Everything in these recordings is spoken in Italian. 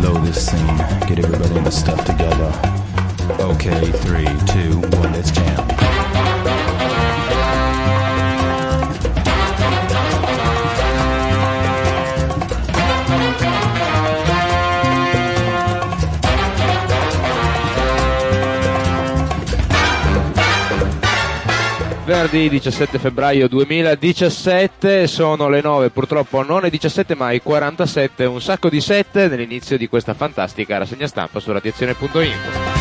blow this scene. Get everybody in the stuff together. Okay, 3, 2, 1, let's jam. Venerdì 17 febbraio 2017, sono le 9, purtroppo non le 17 ma i 47, un sacco di 7 nell'inizio di questa fantastica rassegna stampa su radioazione.info.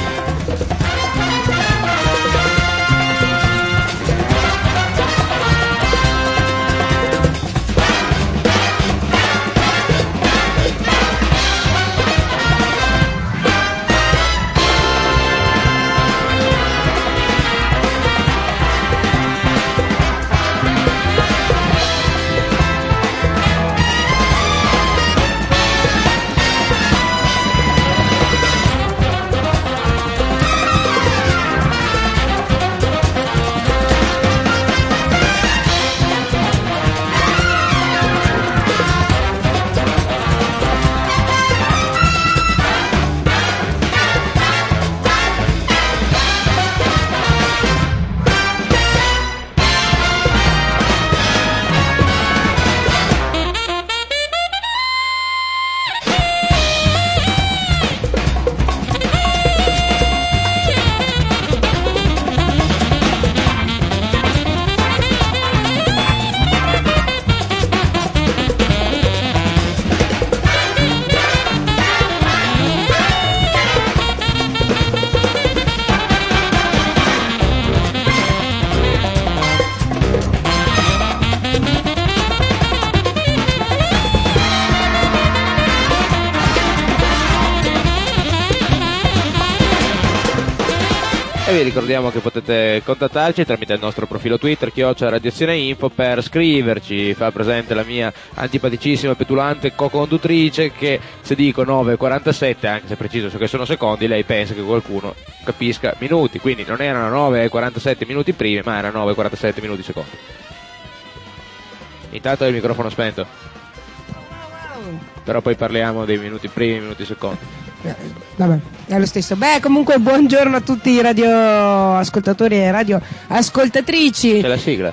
E vi ricordiamo che potete contattarci tramite il nostro profilo Twitter @radioazioneinfo per scriverci. Fa presente la mia antipaticissima petulante co-conduttrice che se dico 9:47, anche se preciso che sono secondi, lei pensa che qualcuno capisca minuti, quindi non erano 9:47 minuti primi ma erano 9:47 minuti secondi. Intanto è il microfono spento, però poi parliamo dei minuti primi, minuti secondi. Vabbè, è lo stesso. Beh, comunque buongiorno a tutti i radioascoltatori e radioascoltatrici. C'è la sigla.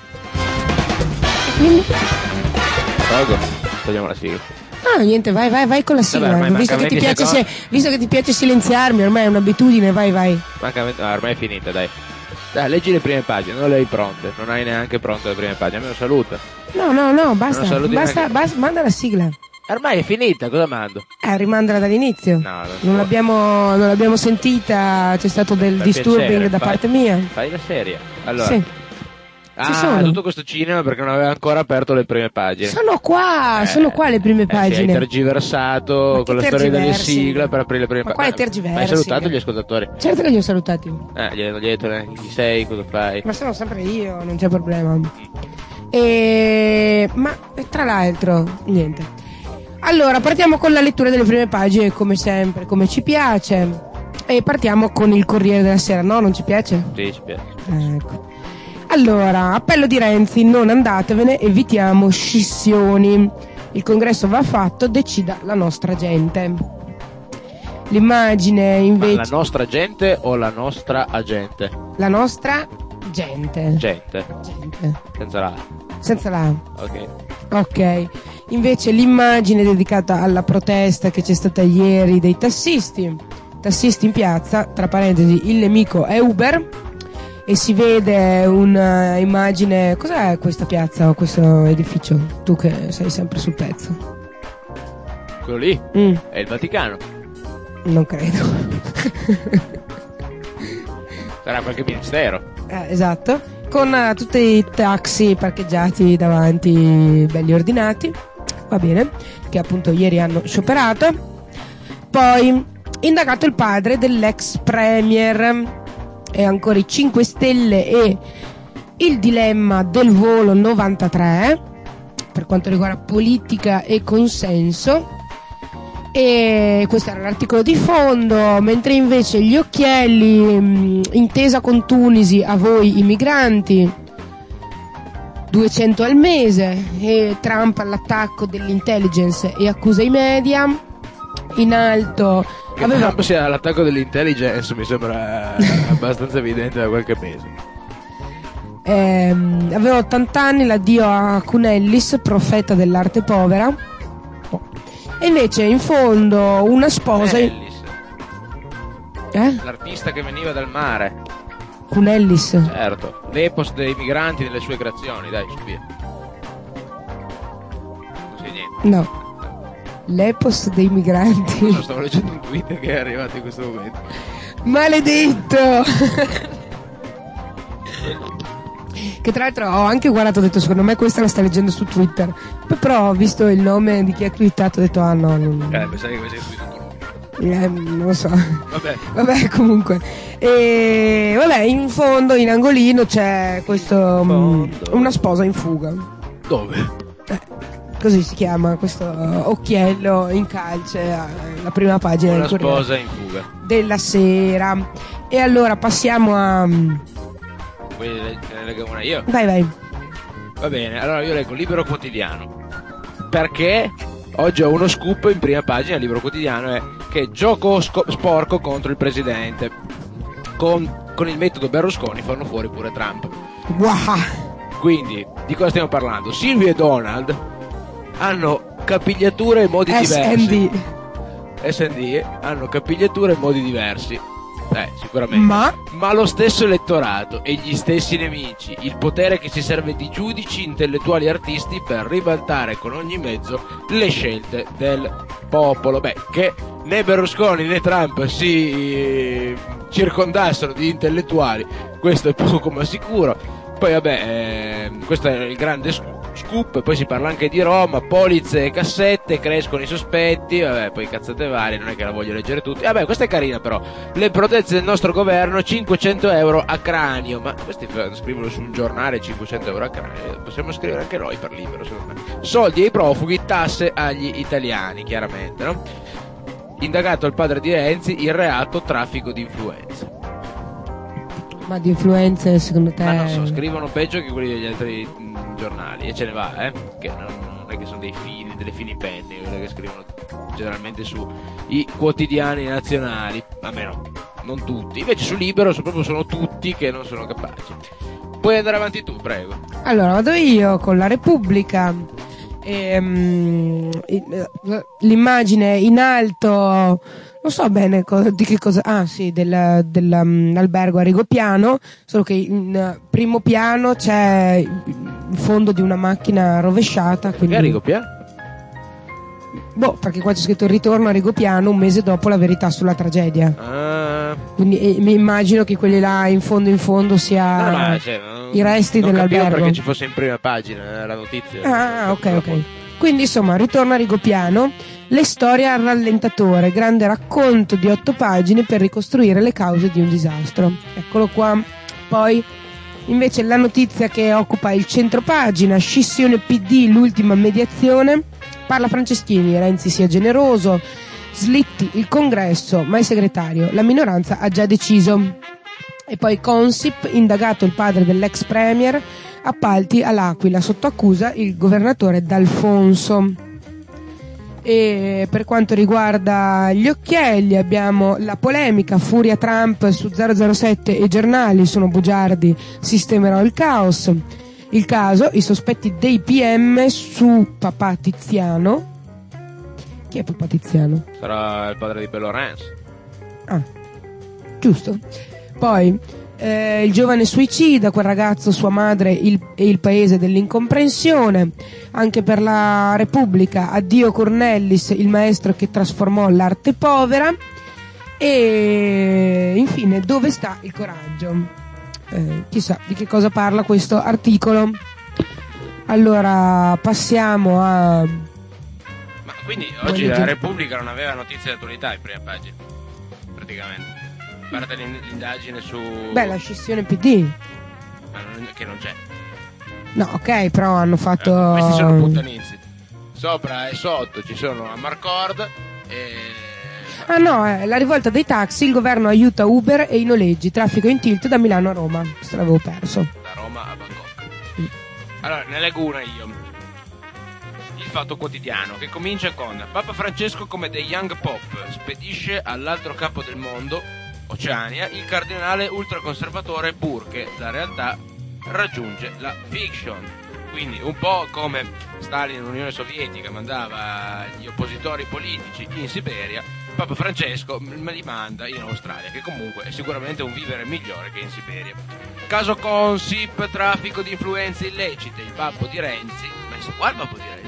Tolgo, togliamo la sigla. Ah, niente, vai con la sigla. Vabbè, visto che ti piace silenziarmi, ormai è un'abitudine, vai. Ormai è finita, dai. Dai, leggi le prime pagine, non le hai pronte, non hai neanche pronte le prime pagine, almeno saluta. No, basta, manda la sigla. Ormai è finita, cosa mando? Rimandala dall'inizio. No, non l'abbiamo sentita, c'è stato del disturbing da parte mia. Fai la serie. Allora. Sì. Tutto questo cinema perché non aveva ancora aperto le prime pagine. Sono qua le prime pagine. Hai tergiversato con la storia delle sigle per aprire le prime pagine. Ma quale tergiversi? Hai salutato gli ascoltatori? Certo che li ho salutati. Non gli hai detto neanche chi sei, cosa fai. Ma sono sempre io, non c'è problema. Ma tra l'altro, niente. Allora, partiamo con la lettura delle prime pagine, come sempre, come ci piace. E partiamo con il Corriere della Sera, no? Non ci piace? Sì, ci piace. Ecco. Allora, appello di Renzi, non andatevene, evitiamo scissioni. Il congresso va fatto, decida la nostra gente. L'immagine invece... Ma la nostra gente o la nostra agente? La nostra gente. Gente. Senza la A. Senza la A. Ok. Invece l'immagine dedicata alla protesta che c'è stata ieri dei tassisti in piazza, tra parentesi il nemico è Uber, e si vede un'immagine. Cos'è questa piazza o questo edificio? Tu che sei sempre sul pezzo. Quello lì? È il Vaticano. Non credo. Sarà qualche ministero. Esatto, con tutti i taxi parcheggiati davanti, belli ordinati. Va bene, che appunto ieri hanno scioperato. Poi indagato il padre dell'ex premier, e ancora i 5 Stelle e il dilemma del volo 93 per quanto riguarda politica e consenso. E questo era l'articolo di fondo, mentre invece gli occhielli, intesa con Tunisi, a voi i migranti, 200 al mese, e Trump all'attacco dell'intelligence e accusa i media, in alto Che aveva Trump sia l'attacco dell'intelligence mi sembra abbastanza evidente da qualche mese. aveva 80 anni, l'addio a Cunellis, profeta dell'arte povera. E invece in fondo una sposa. Ellis, l'artista che veniva dal mare. Cunellis. Certo, l'epos dei migranti nelle sue creazioni, dai, su via. Non sai niente. No. L'epos dei migranti. No, stavo leggendo un tweet che è arrivato in questo momento. Maledetto. Che tra l'altro ho anche guardato, ho detto secondo me questa la sta leggendo su Twitter. Poi però ho visto il nome di chi ha twittato, ho detto ah no, Sai che questo è tweet non lo so. Vabbè, comunque. E vabbè, in fondo, in angolino c'è questo una sposa in fuga. Dove? Così si chiama questo occhiello in calce, la prima pagina Una del Corriere sposa in fuga. della Sera. E allora passiamo a. Vuoi ne leggo una io? Vai. Va bene, allora io leggo Libero Quotidiano. Perché oggi ho uno scoop in prima pagina, Libero Quotidiano, è che gioco sporco contro il presidente. Con il metodo Berlusconi fanno fuori pure Trump. Wow. Quindi, di cosa stiamo parlando? Silvio e Donald hanno capigliature e modi diversi. SND hanno capigliature e modi diversi. Sicuramente. Ma lo stesso elettorato e gli stessi nemici, il potere che si serve di giudici, intellettuali e artisti per ribaltare con ogni mezzo le scelte del popolo. Che né Berlusconi né Trump si circondassero di intellettuali, questo è poco ma sicuro. Poi questo è il grande scoop. Poi si parla anche di Roma, polizze e cassette, crescono i sospetti, poi cazzate varie, non è che la voglio leggere tutti. Questa è carina però. Le proteste del nostro governo, 500 euro a cranio. Ma questi scrivono su un giornale 500 euro a cranio. Possiamo scrivere anche noi per Libero, secondo me. Soldi ai profughi, tasse agli italiani, chiaramente, no? Indagato il padre di Renzi, il reato traffico di influenze. Ma di influenze secondo te? Ma non so, scrivono peggio che quelli degli altri giornali, e ce ne va, che non è che sono delle fini penni, quelli che scrivono generalmente su i quotidiani nazionali, almeno non tutti. Invece su Libero sono tutti che non sono capaci. Puoi andare avanti tu, prego. Allora vado io con la Repubblica. L'immagine in alto, non so bene di che cosa. Dell'albergo a Rigopiano, solo che in primo piano c'è il fondo di una macchina rovesciata. Quindi... Che a Rigopiano? Perché qua c'è scritto ritorno a Rigopiano un mese dopo la verità sulla tragedia. Quindi mi immagino che quelli là in fondo sia i resti dell'albergo. Non perché ci fosse in prima pagina la notizia. Ok. Quindi insomma, ritorno a Rigopiano, le storie al rallentatore, grande racconto di 8 pagine per ricostruire le cause di un disastro. Eccolo qua. Poi invece la notizia che occupa il centro pagina, scissione PD, l'ultima mediazione. Parla Franceschini, Renzi sia generoso, slitti il congresso, ma il segretario, la minoranza ha già deciso. E poi Consip, indagato il padre dell'ex premier, appalti all'Aquila, sotto accusa il governatore D'Alfonso. E per quanto riguarda gli occhielli abbiamo la polemica, furia Trump su 007 e giornali sono bugiardi, sistemerò il caos. Il caso, i sospetti dei PM su papà Tiziano. Chi è papà Tiziano? Sarà il padre di Bello Renzi. Giusto. Poi il giovane suicida, quel ragazzo, sua madre e il paese dell'incomprensione. Anche per la Repubblica, addio Cornellis, il maestro che trasformò l'arte povera. E infine, dove sta il coraggio? Chissà di che cosa parla questo articolo. Allora passiamo a. Ma quindi oggi la Repubblica non aveva notizie di attualità in prima pagina, praticamente. A parte l'indagine su. La scissione PD. Ma che non c'è. No, ok, però hanno fatto. Questi sono puttanizi. Sopra e sotto ci sono Amarcord e. La rivolta dei taxi, il governo aiuta Uber e i noleggi, traffico in tilt da Milano a Roma. Questo l'avevo perso. Da Roma a Bangkok. Allora, ne leggo una io. Il Fatto Quotidiano, che comincia con: Papa Francesco come The Young Pope spedisce all'altro capo del mondo, Oceania, il cardinale ultraconservatore Burke. La realtà raggiunge la fiction. Quindi un po' come Stalin nell'Unione Sovietica mandava gli oppositori politici in Siberia, Papa Francesco me li manda in Australia, che comunque è sicuramente un vivere migliore che in Siberia. Caso Consip, traffico di influenze illecite, il babbo di Renzi. Ma qua il babbo di Renzi?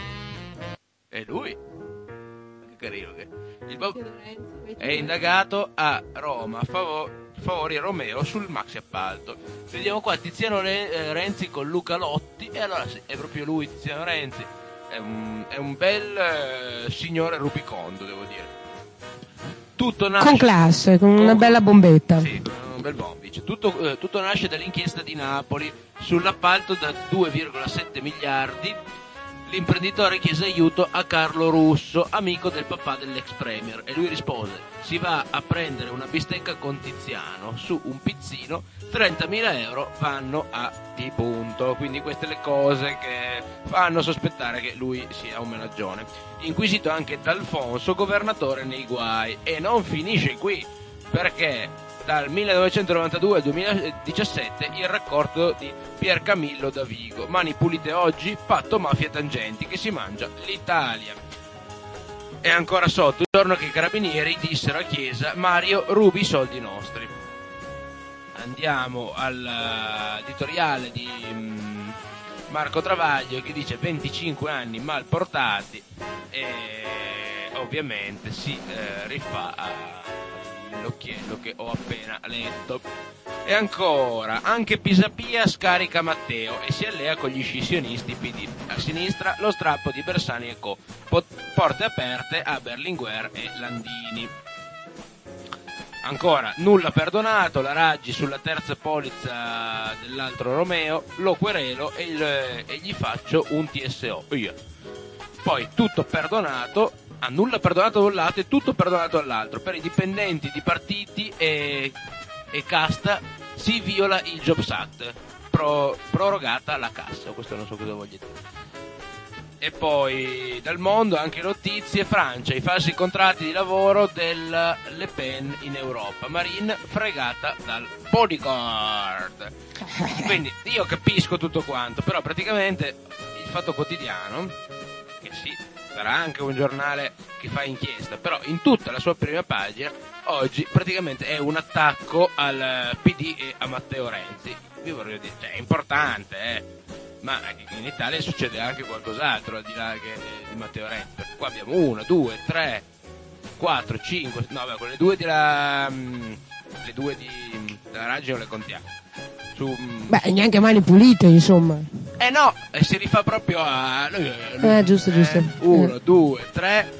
È lui? Che carino che il babbo è indagato a Roma a favori Romeo sul maxi appalto. Vediamo qua Tiziano Renzi con Luca Lotti, e allora sì, è proprio lui Tiziano Renzi. È un bel signore rubicondo, devo dire. Tutto nasce con classe, con una bella bombetta. Sì, un bel bombice. Tutto nasce dall'inchiesta di Napoli sull'appalto da 2,7 miliardi. L'imprenditore chiese aiuto a Carlo Russo, amico del papà dell'ex premier, e lui rispose: si va a prendere una bistecca con Tiziano su un pizzino, 30.000 euro vanno a di punto. Quindi queste le cose che fanno sospettare che lui sia un menaggione. Inquisito anche D'Alfonso, governatore nei guai. E non finisce qui, perché dal 1992 al 2017 il raccordo di Pier Camillo da Vigo. Mani pulite oggi, patto mafia tangenti che si mangia l'Italia. E ancora sotto, il giorno che i carabinieri dissero a Chiesa: Mario, rubi i soldi nostri. Andiamo all'editoriale di Marco Travaglio, che dice 25 anni mal portati, e ovviamente si rifà all'occhiello che ho appena letto. E ancora, anche Pisapia scarica Matteo e si allea con gli scissionisti PD. A sinistra lo strappo di Bersani e Co. Porte aperte a Berlinguer e Landini. Ancora, nulla perdonato, la Raggi sulla terza polizza dell'altro Romeo, lo querelo e gli faccio un TSO. Poi tutto perdonato, nulla perdonato da un lato e tutto perdonato dall'altro. Per i dipendenti di partiti e casta si viola il Jobs Act, prorogata la cassa. Questo non so cosa voglia dire. E poi dal mondo anche notizie: Francia, i falsi contratti di lavoro del Le Pen in Europa, Marine fregata dal bodyguard. Quindi io capisco tutto quanto, però praticamente il Fatto Quotidiano, che sì, sarà anche un giornale che fa inchiesta, però in tutta la sua prima pagina oggi praticamente è un attacco al PD e a Matteo Renzi. Io vorrei dire, cioè, è importante, ma in Italia succede anche qualcos'altro al di là che di Matteo Renzi, perché qua abbiamo 1, 2, 3, 4, 5, no, beh, quelle due della Raggi non le contiamo. Beh, neanche mani pulite, insomma. No, si rifà proprio a giusto. 1, 2, 3,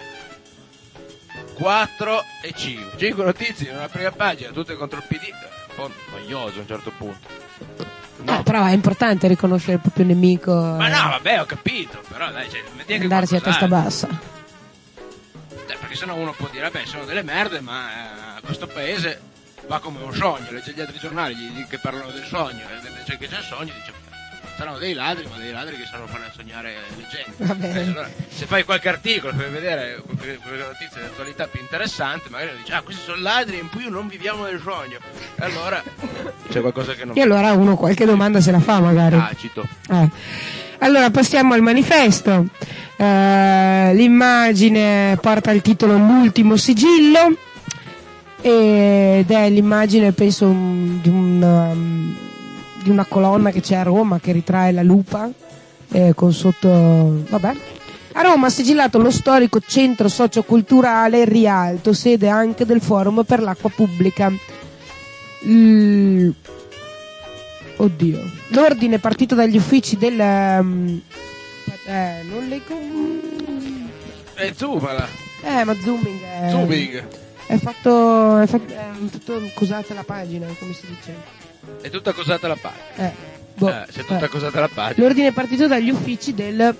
4 e 5. 5 notizie in una prima pagina, tutte contro il PD. Un po' noioso a un certo punto. No. Però è importante riconoscere il proprio nemico. Ma no, vabbè, ho capito. Però dai, metti anche andarsi a testa bassa. Perché sennò uno può dire, vabbè, sono delle merde, ma questo paese va come un sogno. Legge gli altri giornali che parlano del sogno, c'è che c'è il sogno, dice saranno dei ladri, ma dei ladri che sanno fare sognare le gente. Va bene. Allora, se fai qualche articolo per vedere quelle notizie di attualità più interessanti, magari dici, questi sono ladri e in più non viviamo nel sogno. E allora c'è qualcosa che non... E allora uno qualche domanda se la fa magari. Tacito. Allora passiamo al manifesto. L'immagine porta il titolo L'ultimo sigillo, ed è l'immagine, penso, di una colonna che c'è a Roma che ritrae la lupa, con sotto, vabbè. A Roma ha sigillato lo storico centro socioculturale Rialto, sede anche del Forum per l'acqua pubblica. L'ordine partito dagli uffici del non leggo. Zoomala. Ma zooming è fatto tutto cosata la pagina, come si dice. È tutta cosata la pagina. C'è tutta cosata la pagina. L'ordine è partito dagli uffici del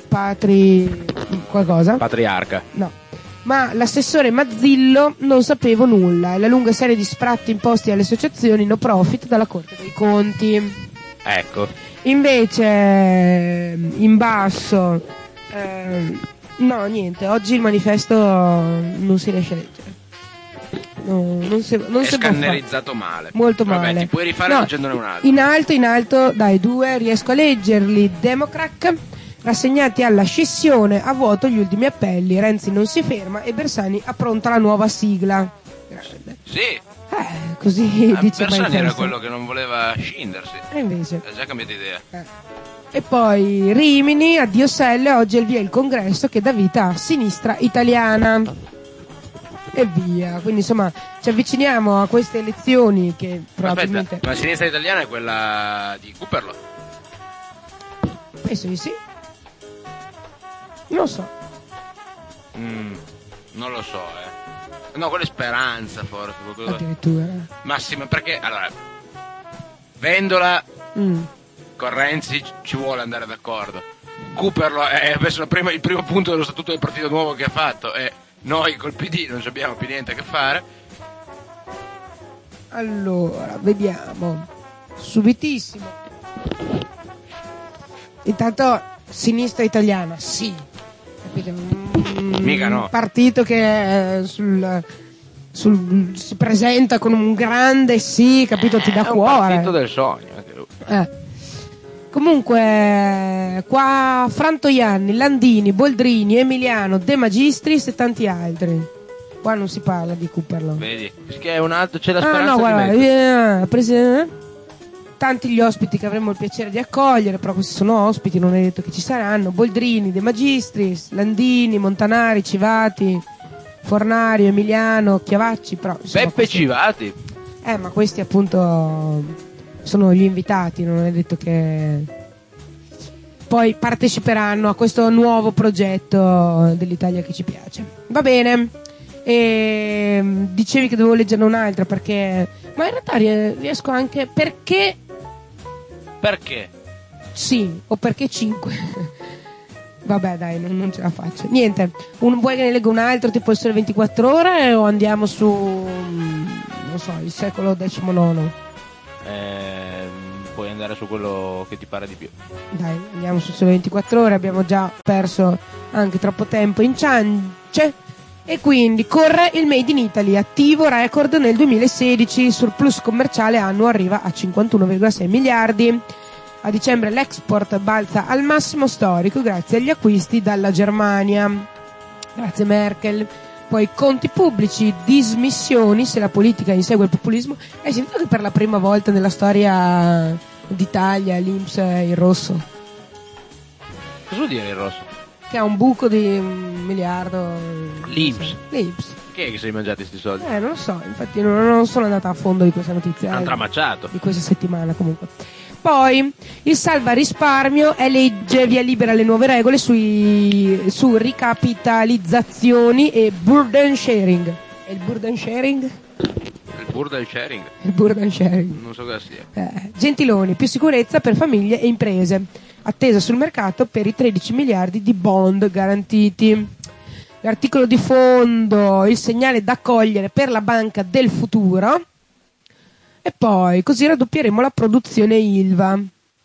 Patriarca. No. Ma l'assessore Mazzillo non sapeva nulla, e la lunga serie di sfratti imposti alle associazioni no profit dalla Corte dei Conti. Ecco. Invece in basso No, niente, oggi il manifesto non si riesce a leggere. No, non si È può fare. scannerizzato male. Molto Vabbè, male. ti puoi rifare No, leggendone un altro. in alto, dai, 2, riesco a leggerli. Democrac, rassegnati alla scissione, a vuoto gli ultimi appelli. Renzi non si ferma e Bersani appronta la nuova sigla. Grande. Sì, Così dice Bersani era manifesto. quello che non voleva scindersi. E invece. Ha già cambiato idea. E poi Rimini, addio Selle, oggi è il via il congresso che dà vita a Sinistra Italiana. E via, quindi insomma ci avviciniamo a queste elezioni che probabilmente... Aspetta, ma la sinistra italiana è quella di Cooperlo? Penso di sì. Non so. Non lo so, No, quella è Speranza, forse. Qualcosa... Addirittura. Massimo, perché, allora, Vendola con Renzi ci vuole andare d'accordo. Cooperlo è il primo punto dello statuto del Partito Nuovo che ha fatto, e noi col PD non ci abbiamo più niente a che fare. Allora, vediamo. Subitissimo. Intanto Sinistra Italiana, sì. Capite? Mica no. Un partito che si presenta con un grande sì, capito? Ti dà È un cuore. partito del sogno anche lui. Comunque, qua Frantoianni, Landini, Boldrini, Emiliano, De Magistris e tanti altri. Qua non si parla di Cooperlo. Vedi? Perché è un altro, c'è la speranza no, di guarda, mettere. Tanti gli ospiti che avremo il piacere di accogliere, però questi sono ospiti, non è detto che ci saranno. Boldrini, De Magistris, Landini, Montanari, Civati, Fornario, Emiliano, Chiavacci, però insomma, Beppe questi... Civati. ma questi appunto sono gli invitati, non è detto che poi parteciperanno a questo nuovo progetto dell'Italia che ci piace. Va bene. E dicevi che dovevo leggerne un'altra perché, ma in realtà riesco anche perché sì, o perché 5. Vabbè, dai, non ce la faccio. Niente, vuoi che ne leggo un altro tipo il Sole 24 Ore o andiamo su, non so, il secolo XIX? Puoi andare su quello che ti pare di più. Dai, andiamo su Sole 24 Ore, abbiamo già perso anche troppo tempo in ciance. E quindi corre il Made in Italy, attivo record nel 2016, surplus commerciale annuo arriva a 51,6 miliardi. A dicembre l'export balza al massimo storico grazie agli acquisti dalla Germania. Grazie Merkel. Poi conti pubblici, dismissioni se la politica insegue il populismo. Hai sentito che per la prima volta nella storia d'Italia l'Inps è in rosso? Cosa vuol dire il rosso? Che ha un buco di 1 miliardo. L'Inps. L'Inps. Chi è che si è mangiati questi soldi? Non lo so, infatti non sono andata a fondo di questa notizia. Hanno tramacciato. Di questa settimana comunque. Poi il salva risparmio è legge, via libera le nuove regole su ricapitalizzazioni e burden sharing. E il burden sharing? Il burden sharing? Il burden sharing. Non so cosa sia. Gentiloni, più sicurezza per famiglie e imprese. Attesa sul mercato per i 13 miliardi di bond garantiti. L'articolo di fondo, il segnale da cogliere per la banca del futuro. E poi così raddoppieremo la produzione Ilva.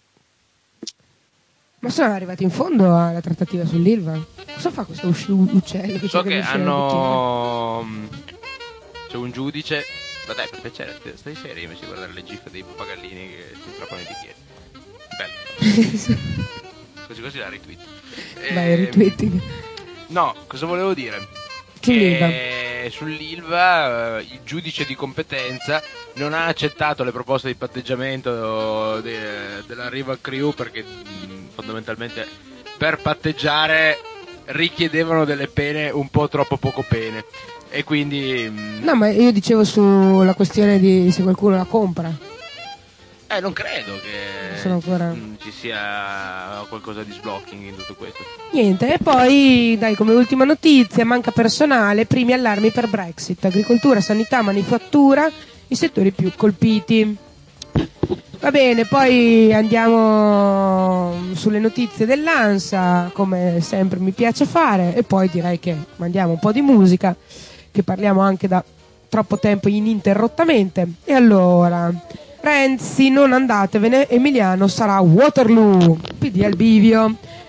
Ma sono arrivati in fondo alla trattativa sull'Ilva? Cosa fa questo uccello? So che hanno... C'è un giudice... Ma dai, per piacere, stai serio invece di guardare le gif dei pappagallini che si trovano in bicchieri. Bello. Così la retweet. Vai, retweeting. No, cosa volevo dire? Sull'Ilva. Sull'Ilva il giudice di competenza non ha accettato le proposte di patteggiamento della Rival Crew perché fondamentalmente per patteggiare richiedevano delle pene un po' troppo poco pene e quindi no, ma io dicevo sulla questione di se qualcuno la compra. Non credo che ci sia qualcosa di sblocking in tutto questo. Niente, e poi dai, come ultima notizia, manca personale, primi allarmi per Brexit, agricoltura, sanità, manifattura, i settori più colpiti. Va bene, poi andiamo sulle notizie dell'ANSA, come sempre mi piace fare, e poi direi che mandiamo un po' di musica, che parliamo anche da troppo tempo ininterrottamente. E allora, Renzi, non andatevene, Emiliano sarà Waterloo, PD al bivio.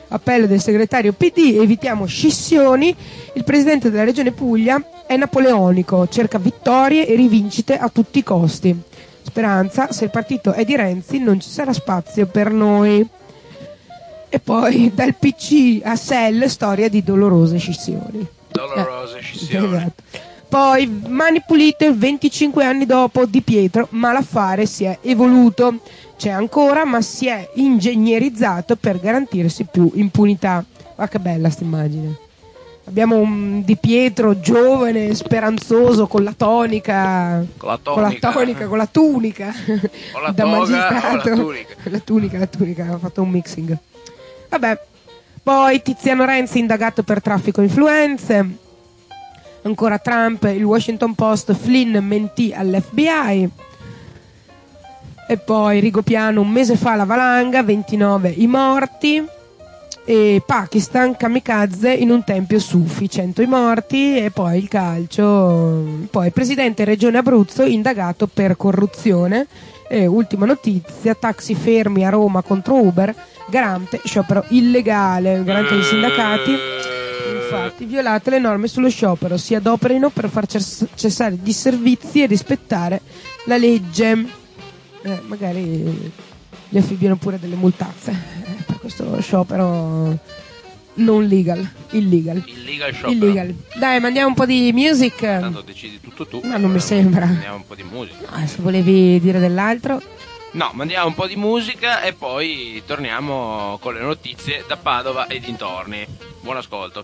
appello del segretario PD, evitiamo scissioni, il presidente della regione Puglia è napoleonico, cerca vittorie e rivincite a tutti i costi. Speranza, se il partito è di Renzi non ci sarà spazio per noi. E poi dal PC a SEL, storia di dolorose scissioni. Dolorose scissioni. Esatto. Poi Mani Pulite, 25 anni dopo Di Pietro, ma l'affare si è evoluto. C'è ancora, ma si è ingegnerizzato per garantirsi più impunità. Ma che bella sta immagine. Abbiamo un Di Pietro giovane, speranzoso, con la tunica, Con la tunica, Con la da toga magistrato. o la tunica? La tunica, ha fatto un mixing. Vabbè, poi Tiziano Renzi indagato per traffico influenze. Ancora Trump, il Washington Post, Flynn mentì all'FBI. E poi Rigopiano, un mese fa la valanga, 29 i morti. E Pakistan, kamikaze in un tempio sufi, 100 i morti. E poi il calcio. Poi presidente regione Abruzzo indagato per corruzione. E ultima notizia, taxi fermi a Roma contro Uber, garante sciopero illegale, garante dei sindacati. Infatti violate le norme sullo sciopero, si adoperino per far cessare gli servizi e rispettare la legge. Magari gli affibbiano pure delle multazze per questo sciopero non illegal. Illegal sciopero. Illegal. Dai, mandiamo un po' di music. Tanto decidi tutto tu. Ma non mi sembra. Mandiamo un po' di musica. Se volevi dire dell'altro. No, mandiamo un po' di musica e poi torniamo con le notizie da Padova e dintorni. Buon ascolto.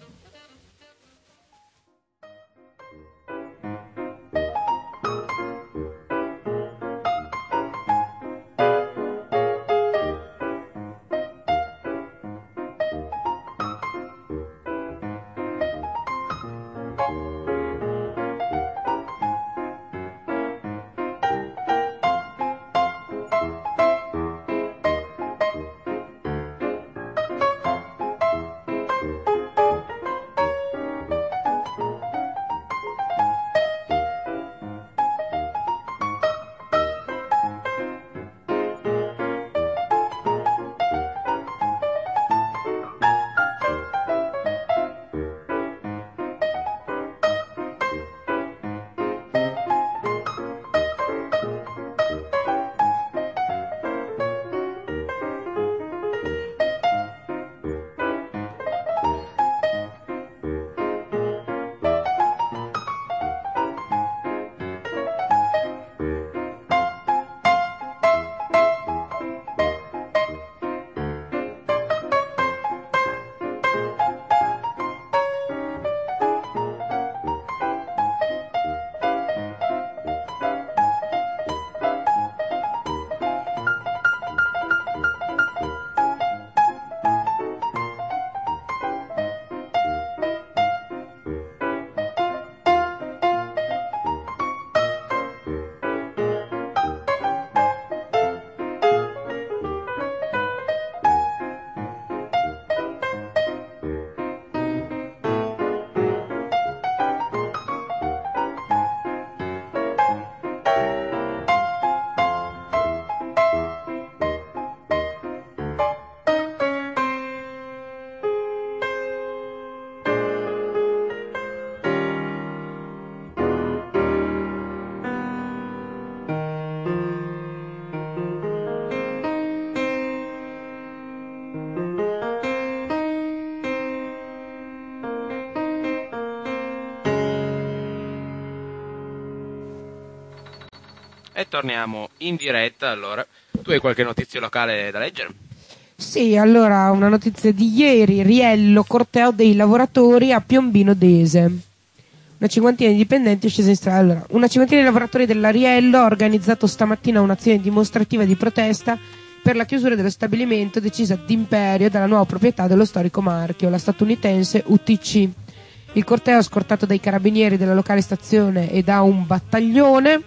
E torniamo in diretta. Allora, tu hai qualche notizia locale da leggere? Sì, allora una notizia di ieri: Riello, corteo dei lavoratori a Piombino Dese. Una cinquantina di dipendenti è scesa in strada. Allora, una cinquantina di lavoratori della Riello ha organizzato stamattina un'azione dimostrativa di protesta per la chiusura dello stabilimento decisa d'imperio dalla nuova proprietà dello storico marchio, la statunitense UTC. Il corteo, scortato dai carabinieri della locale stazione e da un battaglione,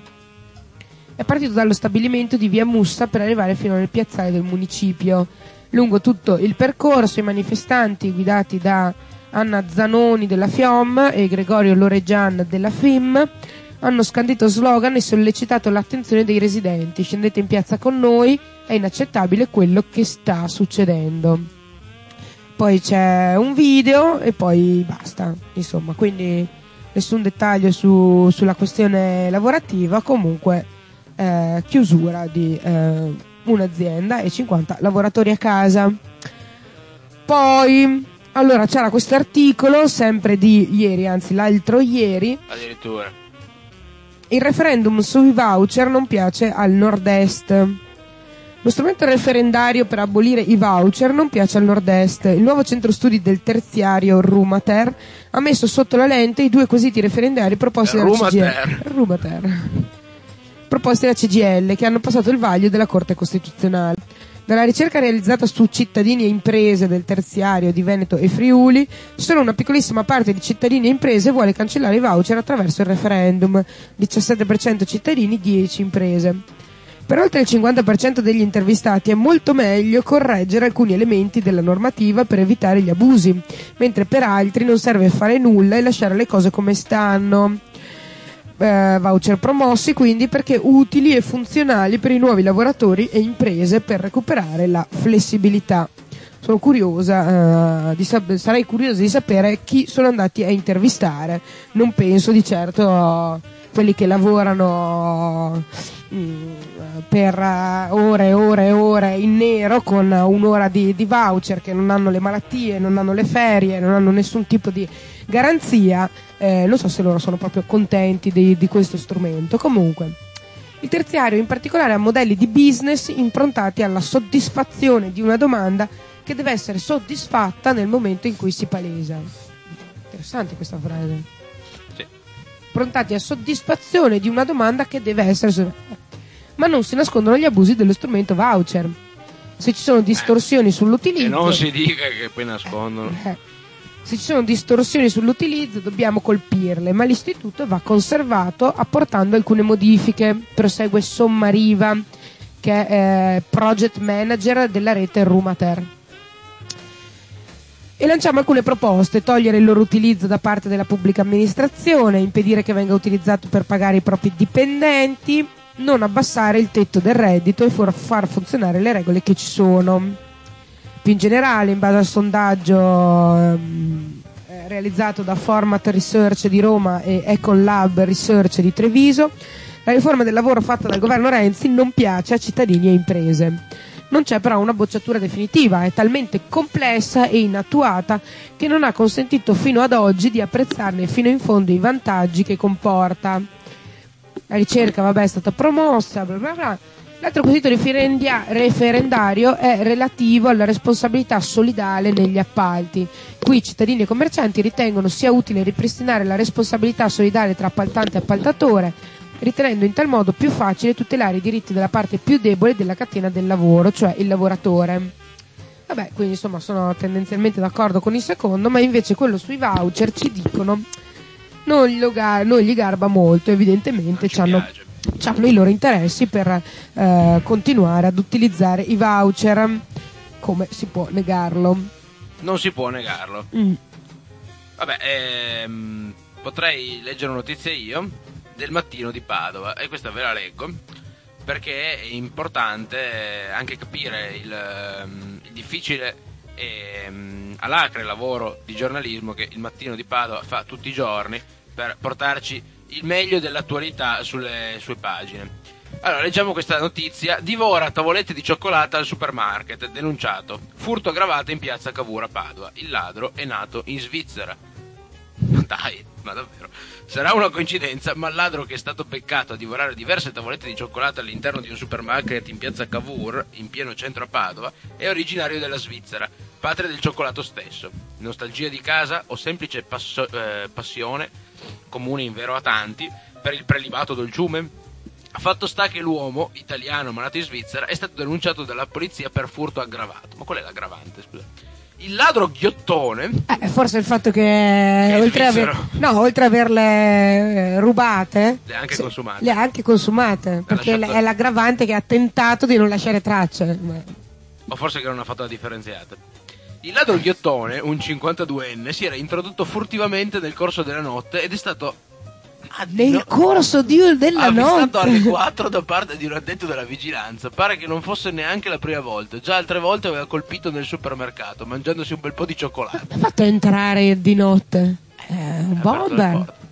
è partito dallo stabilimento di via Mussa per arrivare fino nel piazzale del municipio. Lungo tutto il percorso i manifestanti, guidati da Anna Zanoni della FIOM e Gregorio Loreggian della FIM, hanno scandito slogan e sollecitato l'attenzione dei residenti: scendete in piazza con noi, è inaccettabile quello che sta succedendo. poi c'è un video e poi basta, insomma, quindi nessun dettaglio sulla questione lavorativa. Comunque chiusura di un'azienda e 50 lavoratori a casa. Poi allora c'era questo articolo sempre di ieri, anzi l'altro ieri, addirittura. Il referendum sui voucher non piace al nord-est. Lo strumento referendario per abolire i voucher non piace al nord-est. Il nuovo centro studi del terziario Rumater ha messo sotto la lente i 2 quesiti referendari proposti dalla CGIL, che hanno passato il vaglio della Corte Costituzionale. Dalla ricerca realizzata su cittadini e imprese del terziario di Veneto e Friuli, solo una piccolissima parte di cittadini e imprese vuole cancellare i voucher attraverso il referendum, 17% cittadini, 10 imprese. Per oltre il 50% degli intervistati è molto meglio correggere alcuni elementi della normativa per evitare gli abusi, mentre per altri non serve fare nulla e lasciare le cose come stanno. Voucher promossi quindi perché utili e funzionali per i nuovi lavoratori e imprese per recuperare la flessibilità. Sono curiosa, sarei curiosa di sapere chi sono andati a intervistare. Non penso di certo a quelli che lavorano per ore e ore e ore in nero con un'ora di voucher, che non hanno le malattie, non hanno le ferie, non hanno nessun tipo di garanzia. Non so se loro sono proprio contenti di questo strumento. Comunque il terziario in particolare ha modelli di business improntati alla soddisfazione di una domanda che deve essere soddisfatta nel momento in cui si palesa. Interessante questa frase. Sì. Prontati a soddisfazione di una domanda che deve essere, ma non si nascondono gli abusi dello strumento voucher. Se ci sono distorsioni sull'utilizzo, e non si dica che poi nascondono. Se ci sono distorsioni sull'utilizzo dobbiamo colpirle, ma l'istituto va conservato apportando alcune modifiche. Prosegue Sommariva, che è project manager della rete Rumater. E lanciamo alcune proposte: togliere il loro utilizzo da parte della pubblica amministrazione, impedire che venga utilizzato per pagare i propri dipendenti, non abbassare il tetto del reddito e far funzionare le regole che ci sono. Più in generale, in base al sondaggio realizzato da Format Research di Roma e Econ Lab Research di Treviso, la riforma del lavoro fatta dal governo Renzi non piace a cittadini e imprese. Non c'è però una bocciatura definitiva, è talmente complessa e inattuata che non ha consentito fino ad oggi di apprezzarne fino in fondo i vantaggi che comporta. La ricerca, è stata promossa, bla bla bla. L'altro quesito referendario è relativo alla responsabilità solidale negli appalti. Qui cittadini e commercianti ritengono sia utile ripristinare la responsabilità solidale tra appaltante e appaltatore, ritenendo in tal modo più facile tutelare i diritti della parte più debole della catena del lavoro, cioè il lavoratore. Quindi insomma sono tendenzialmente d'accordo con il secondo, ma invece quello sui voucher ci dicono non gli garba molto, evidentemente c'hanno i loro interessi per continuare ad utilizzare i voucher. Come si può negarlo? Non si può negarlo. Potrei leggere una notizia io del Mattino di Padova, e questa ve la leggo perché è importante anche capire il difficile e alacre lavoro di giornalismo che il Mattino di Padova fa tutti i giorni per portarci il meglio dell'attualità sulle sue pagine. Allora, leggiamo questa notizia: divora tavolette di cioccolata al supermarket, denunciato. Furto aggravato in piazza Cavour a Padova. Il ladro è nato in Svizzera. Ma dai, ma davvero? Sarà una coincidenza, ma il ladro, che è stato beccato a divorare diverse tavolette di cioccolata all'interno di un supermarket in piazza Cavour, in pieno centro a Padova, è originario della Svizzera, patria del cioccolato stesso. Nostalgia di casa o semplice passione, comune invero a tanti, per il prelibato dolciume? Fatto sta che l'uomo, italiano ma nato in Svizzera, è stato denunciato dalla polizia per furto aggravato. Ma qual è l'aggravante, scusa? Il ladro ghiottone, forse il fatto che oltre a averle rubate, le ha anche consumate, perché è l'aggravante che ha tentato di non lasciare tracce. O forse che non ha fatto la differenziata. Il ladro ghiottone, un 52enne, si era introdotto furtivamente nel corso della notte ed è stato nel corso della avvistato alle notte. 4 da parte di un addetto della vigilanza. Pare che non fosse neanche la prima volta. Già altre volte aveva colpito nel supermercato mangiandosi un bel po' di cioccolato. Ha fatto entrare di notte. Un Aperto le bomber. porte.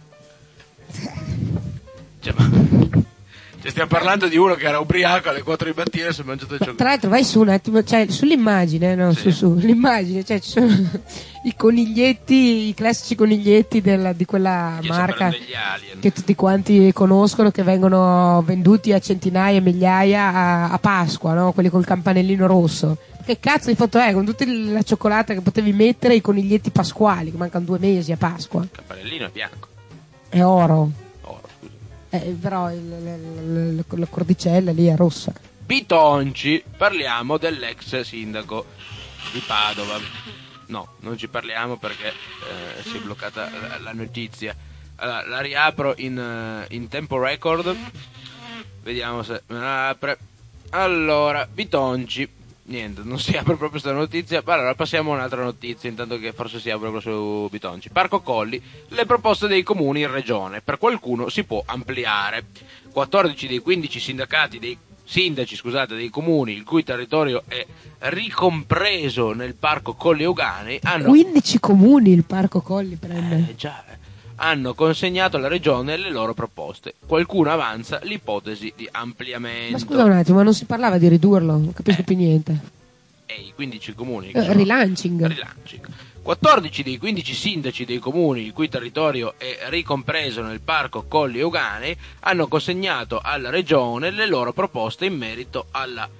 Cioè, stiamo parlando di uno che era ubriaco alle 4 di mattina e si è mangiato il cioccolato. Tra l'altro vai su un attimo, cioè sull'immagine, no? Sì. Sull'immagine, cioè ci sono i coniglietti, i classici coniglietti di quella Che marca sembrano degli alien. che tutti quanti conoscono, che vengono venduti a centinaia e migliaia a Pasqua, no? Quelli col campanellino rosso. Che cazzo di foto è? Con tutta la cioccolata che potevi mettere, i coniglietti pasquali, che mancano 2 mesi a Pasqua. Il campanellino è bianco. È oro. Oro, scusa. Però la cordicella lì è rossa. Bitonci, parliamo dell'ex sindaco di Padova. No, non ci parliamo perché si è bloccata la notizia. Allora, la riapro in tempo record. Vediamo se me la apre. Allora, Bitonci. Niente, non si apre proprio questa notizia. Allora passiamo a un'altra notizia, intanto che forse si apre su Bitonci. Parco Colli, le proposte dei comuni in regione. Per qualcuno si può ampliare. 14 dei 15 sindaci dei comuni il cui territorio è ricompreso nel Parco Colli Euganei hanno 15 comuni il Parco Colli prende. hanno consegnato alla regione le loro proposte. Qualcuno avanza l'ipotesi di ampliamento. Ma scusa un attimo, ma non si parlava di ridurlo? Non capisco più niente. E i 15 comuni che sono- Rilancing. 14 dei 15 sindaci dei comuni il cui territorio è ricompreso nel Parco Colli Euganei hanno consegnato alla regione le loro proposte in merito alla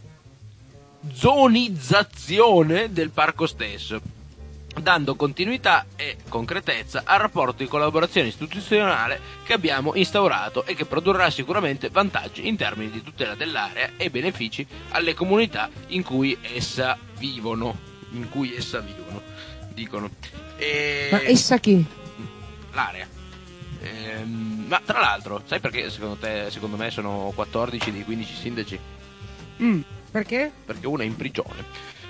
zonizzazione del parco stesso, dando continuità e concretezza al rapporto di collaborazione istituzionale che abbiamo instaurato e che produrrà sicuramente vantaggi in termini di tutela dell'area e benefici alle comunità in cui essa vivono, dicono. Ma essa chi? L'area. Ma tra l'altro, sai perché secondo me sono 14 dei 15 sindaci? Perché? Perché uno è in prigione.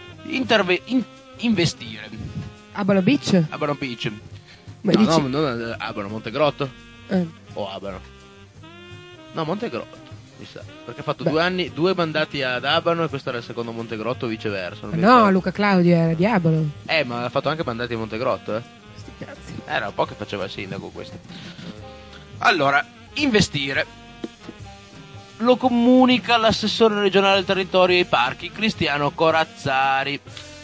Investire. Abano Beach? Abano Beach. Ma No, dici- no, non Abano, Montegrotto? Eh. O Abano? No, Montegrotto, mi sa. Perché ha fatto Beh. 2 mandati ad Abano e questo era il secondo Montegrotto o viceversa. non mi No, ricordo. Luca Claudio era diavolo. Ma ha fatto anche mandati a Montegrotto, eh? Sti cazzi. Era un po' che faceva il sindaco questo. Allora, investire. Lo comunica l'assessore regionale del territorio e ai parchi Cristiano Corazzari,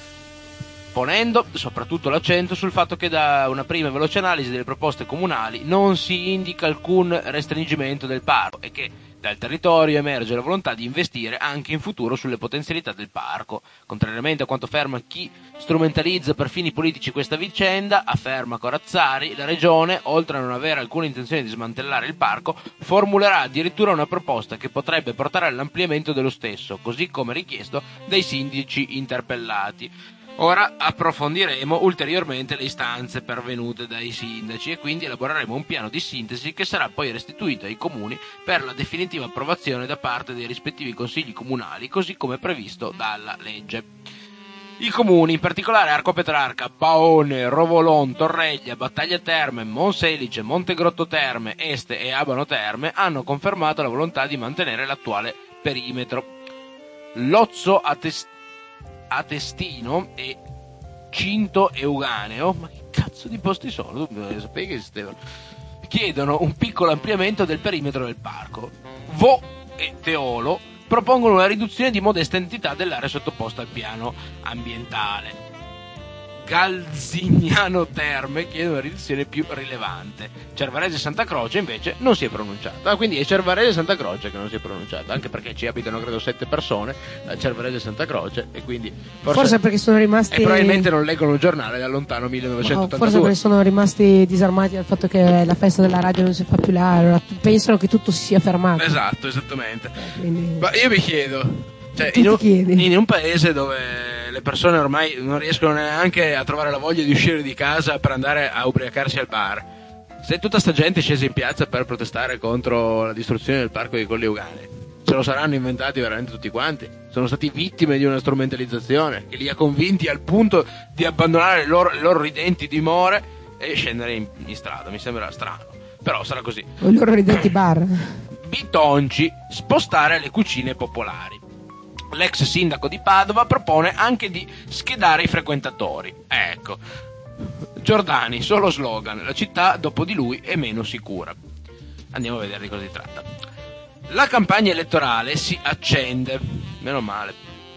ponendo soprattutto l'accento sul fatto che da una prima e veloce analisi delle proposte comunali non si indica alcun restringimento del parco e che dal territorio emerge la volontà di investire anche in futuro sulle potenzialità del parco. Contrariamente a quanto afferma chi strumentalizza per fini politici questa vicenda, afferma Corazzari, la regione, oltre a non avere alcuna intenzione di smantellare il parco, formulerà addirittura una proposta che potrebbe portare all'ampliamento dello stesso, così come richiesto dai sindaci interpellati. Ora approfondiremo ulteriormente le istanze pervenute dai sindaci e quindi elaboreremo un piano di sintesi che sarà poi restituito ai comuni per la definitiva approvazione da parte dei rispettivi consigli comunali, così come previsto dalla legge. I comuni, in particolare Arco Petrarca, Paone, Rovolon, Torreglia, Battaglia Terme, Monselice, Montegrotto Terme, Este e Abano Terme, hanno confermato la volontà di mantenere l'attuale perimetro. Lozzo Atestino e Cinto Euganeo, ma che cazzo di posti sono? Tu sapevi che esistevano? Chiedono un piccolo ampliamento del perimetro del parco. Vo e Teolo propongono una riduzione di modesta entità dell'area sottoposta al piano ambientale. Galzignano Terme chiede una riduzione più rilevante. Cervarese Santa Croce invece non si è pronunciata. Quindi è Cervarese Santa Croce che non si è pronunciata, anche perché ci abitano credo 7 persone a Cervarese Santa Croce e quindi Forse perché sono rimasti. e probabilmente non leggono il giornale da lontano No, 1982. forse perché sono rimasti disarmati dal fatto che la festa della radio non si fa più là, allora pensano che tutto si sia fermato. Esatto, esattamente. Quindi- Ma io mi chiedo, cioè, Tu ti chiedi? in un paese dove le persone ormai non riescono neanche a trovare la voglia di uscire di casa per andare a ubriacarsi al bar, se tutta sta gente è scesa in piazza per protestare contro la distruzione del parco di Colli Euganei, se lo saranno inventati veramente tutti quanti? Sono stati vittime di una strumentalizzazione che li ha convinti al punto di abbandonare le loro ridenti dimore e scendere in strada. Mi sembra strano. però sarà così. O i loro ridenti bar. Bitonci, spostare le cucine popolari. L'ex sindaco di Padova propone anche di schedare i frequentatori. Ecco, Giordani, solo slogan, la città dopo di lui è meno sicura. Andiamo a vedere di cosa si tratta. La campagna elettorale si accende, meno male,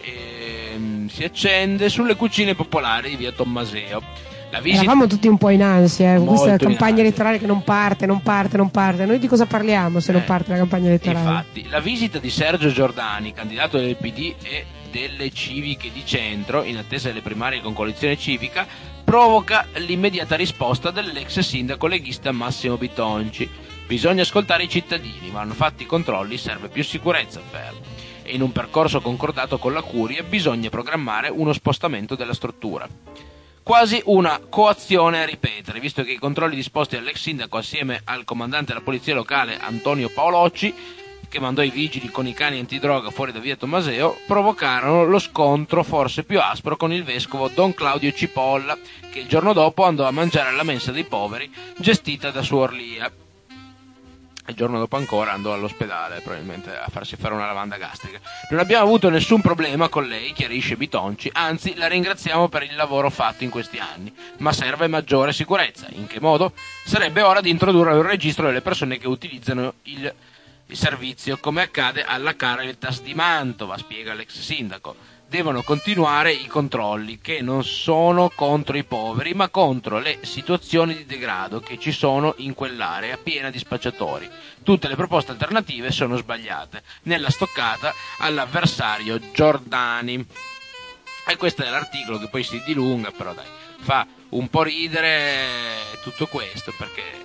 si accende sulle cucine popolari di via Tommaseo. La visita... Eravamo tutti un po' in ansia, con questa Molto in campagna ansia. elettorale che non parte. Noi di cosa parliamo se non parte la campagna elettorale? Infatti, la visita di Sergio Giordani, candidato del PD e delle civiche di centro, in attesa delle primarie con coalizione civica, provoca l'immediata risposta dell'ex sindaco leghista Massimo Bitonci. Bisogna ascoltare i cittadini, vanno fatti i controlli, serve più sicurezza e in un percorso concordato con la Curia bisogna programmare uno spostamento della struttura. Quasi una coazione a ripetere, visto che i controlli disposti dall'ex sindaco assieme al comandante della polizia locale Antonio Paolocci, che mandò i vigili con i cani antidroga fuori da via Tommaseo, provocarono lo scontro forse più aspro con il vescovo Don Claudio Cipolla, che il giorno dopo andò a mangiare alla mensa dei poveri gestita da Suor Lia. Il giorno dopo ancora andò all'ospedale, probabilmente a farsi fare una lavanda gastrica. Non abbiamo avuto nessun problema con lei, chiarisce Bitonci, anzi la ringraziamo per il lavoro fatto in questi anni, ma serve maggiore sicurezza. In che modo? Sarebbe ora di introdurre un registro delle persone che utilizzano il servizio, come accade alla Caritas di Mantova, spiega l'ex sindaco. Devono continuare i controlli, che non sono contro i poveri, ma contro le situazioni di degrado che ci sono in quell'area piena di spacciatori. Tutte le proposte alternative sono sbagliate, nella stoccata all'avversario Giordani. E questo è l'articolo, che poi si dilunga, però dai, fa un po' ridere tutto questo, perché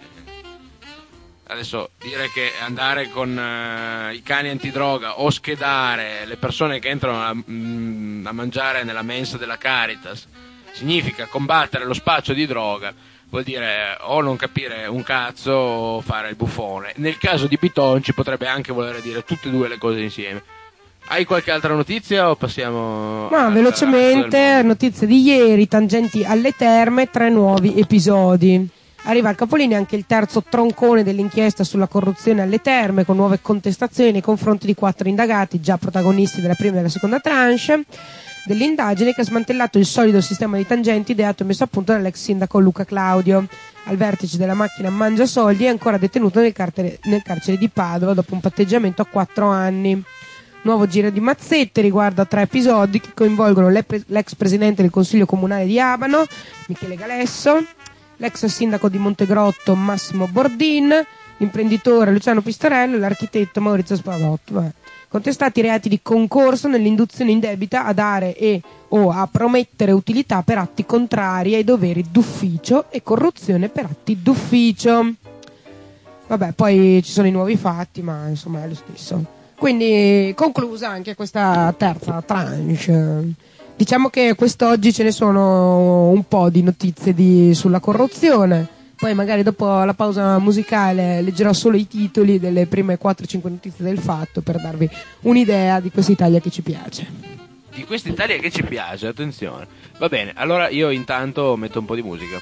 adesso dire che andare con i cani antidroga o schedare le persone che entrano a mangiare nella mensa della Caritas significa combattere lo spaccio di droga, vuol dire o non capire un cazzo o fare il buffone. Nel caso di Bitonci potrebbe anche voler dire tutte e due le cose insieme. Hai qualche altra notizia o passiamo? Ma velocemente, notizie di ieri, tangenti alle terme, 3 nuovi episodi. Arriva al capolinea anche il terzo troncone dell'inchiesta sulla corruzione alle terme, con nuove contestazioni nei confronti di 4 indagati, già protagonisti della prima e della seconda tranche dell'indagine, che ha smantellato il solido sistema di tangenti ideato e messo a punto dall'ex sindaco Luca Claudio, al vertice della macchina Mangia Soldi, è ancora detenuto nel carcere di Padova dopo un patteggiamento a 4 anni. Nuovo giro di mazzette, riguarda 3 episodi che coinvolgono l'ex presidente del Consiglio Comunale di Abano, Michele Galesso, l'ex sindaco di Montegrotto Massimo Bordin, l'imprenditore Luciano Pistorello e l'architetto Maurizio Spadotto. Contestati i reati di concorso nell'induzione indebita a dare o a promettere utilità per atti contrari ai doveri d'ufficio e corruzione per atti d'ufficio. Vabbè, poi ci sono i nuovi fatti, ma insomma è lo stesso. Quindi conclusa anche questa terza tranche. Diciamo che quest'oggi ce ne sono un po' di notizie sulla corruzione, poi magari dopo la pausa musicale leggerò solo i titoli delle prime 4-5 notizie del Fatto per darvi un'idea di questa Italia che ci piace. Di questa Italia che ci piace, attenzione. Va bene, allora io intanto metto un po' di musica.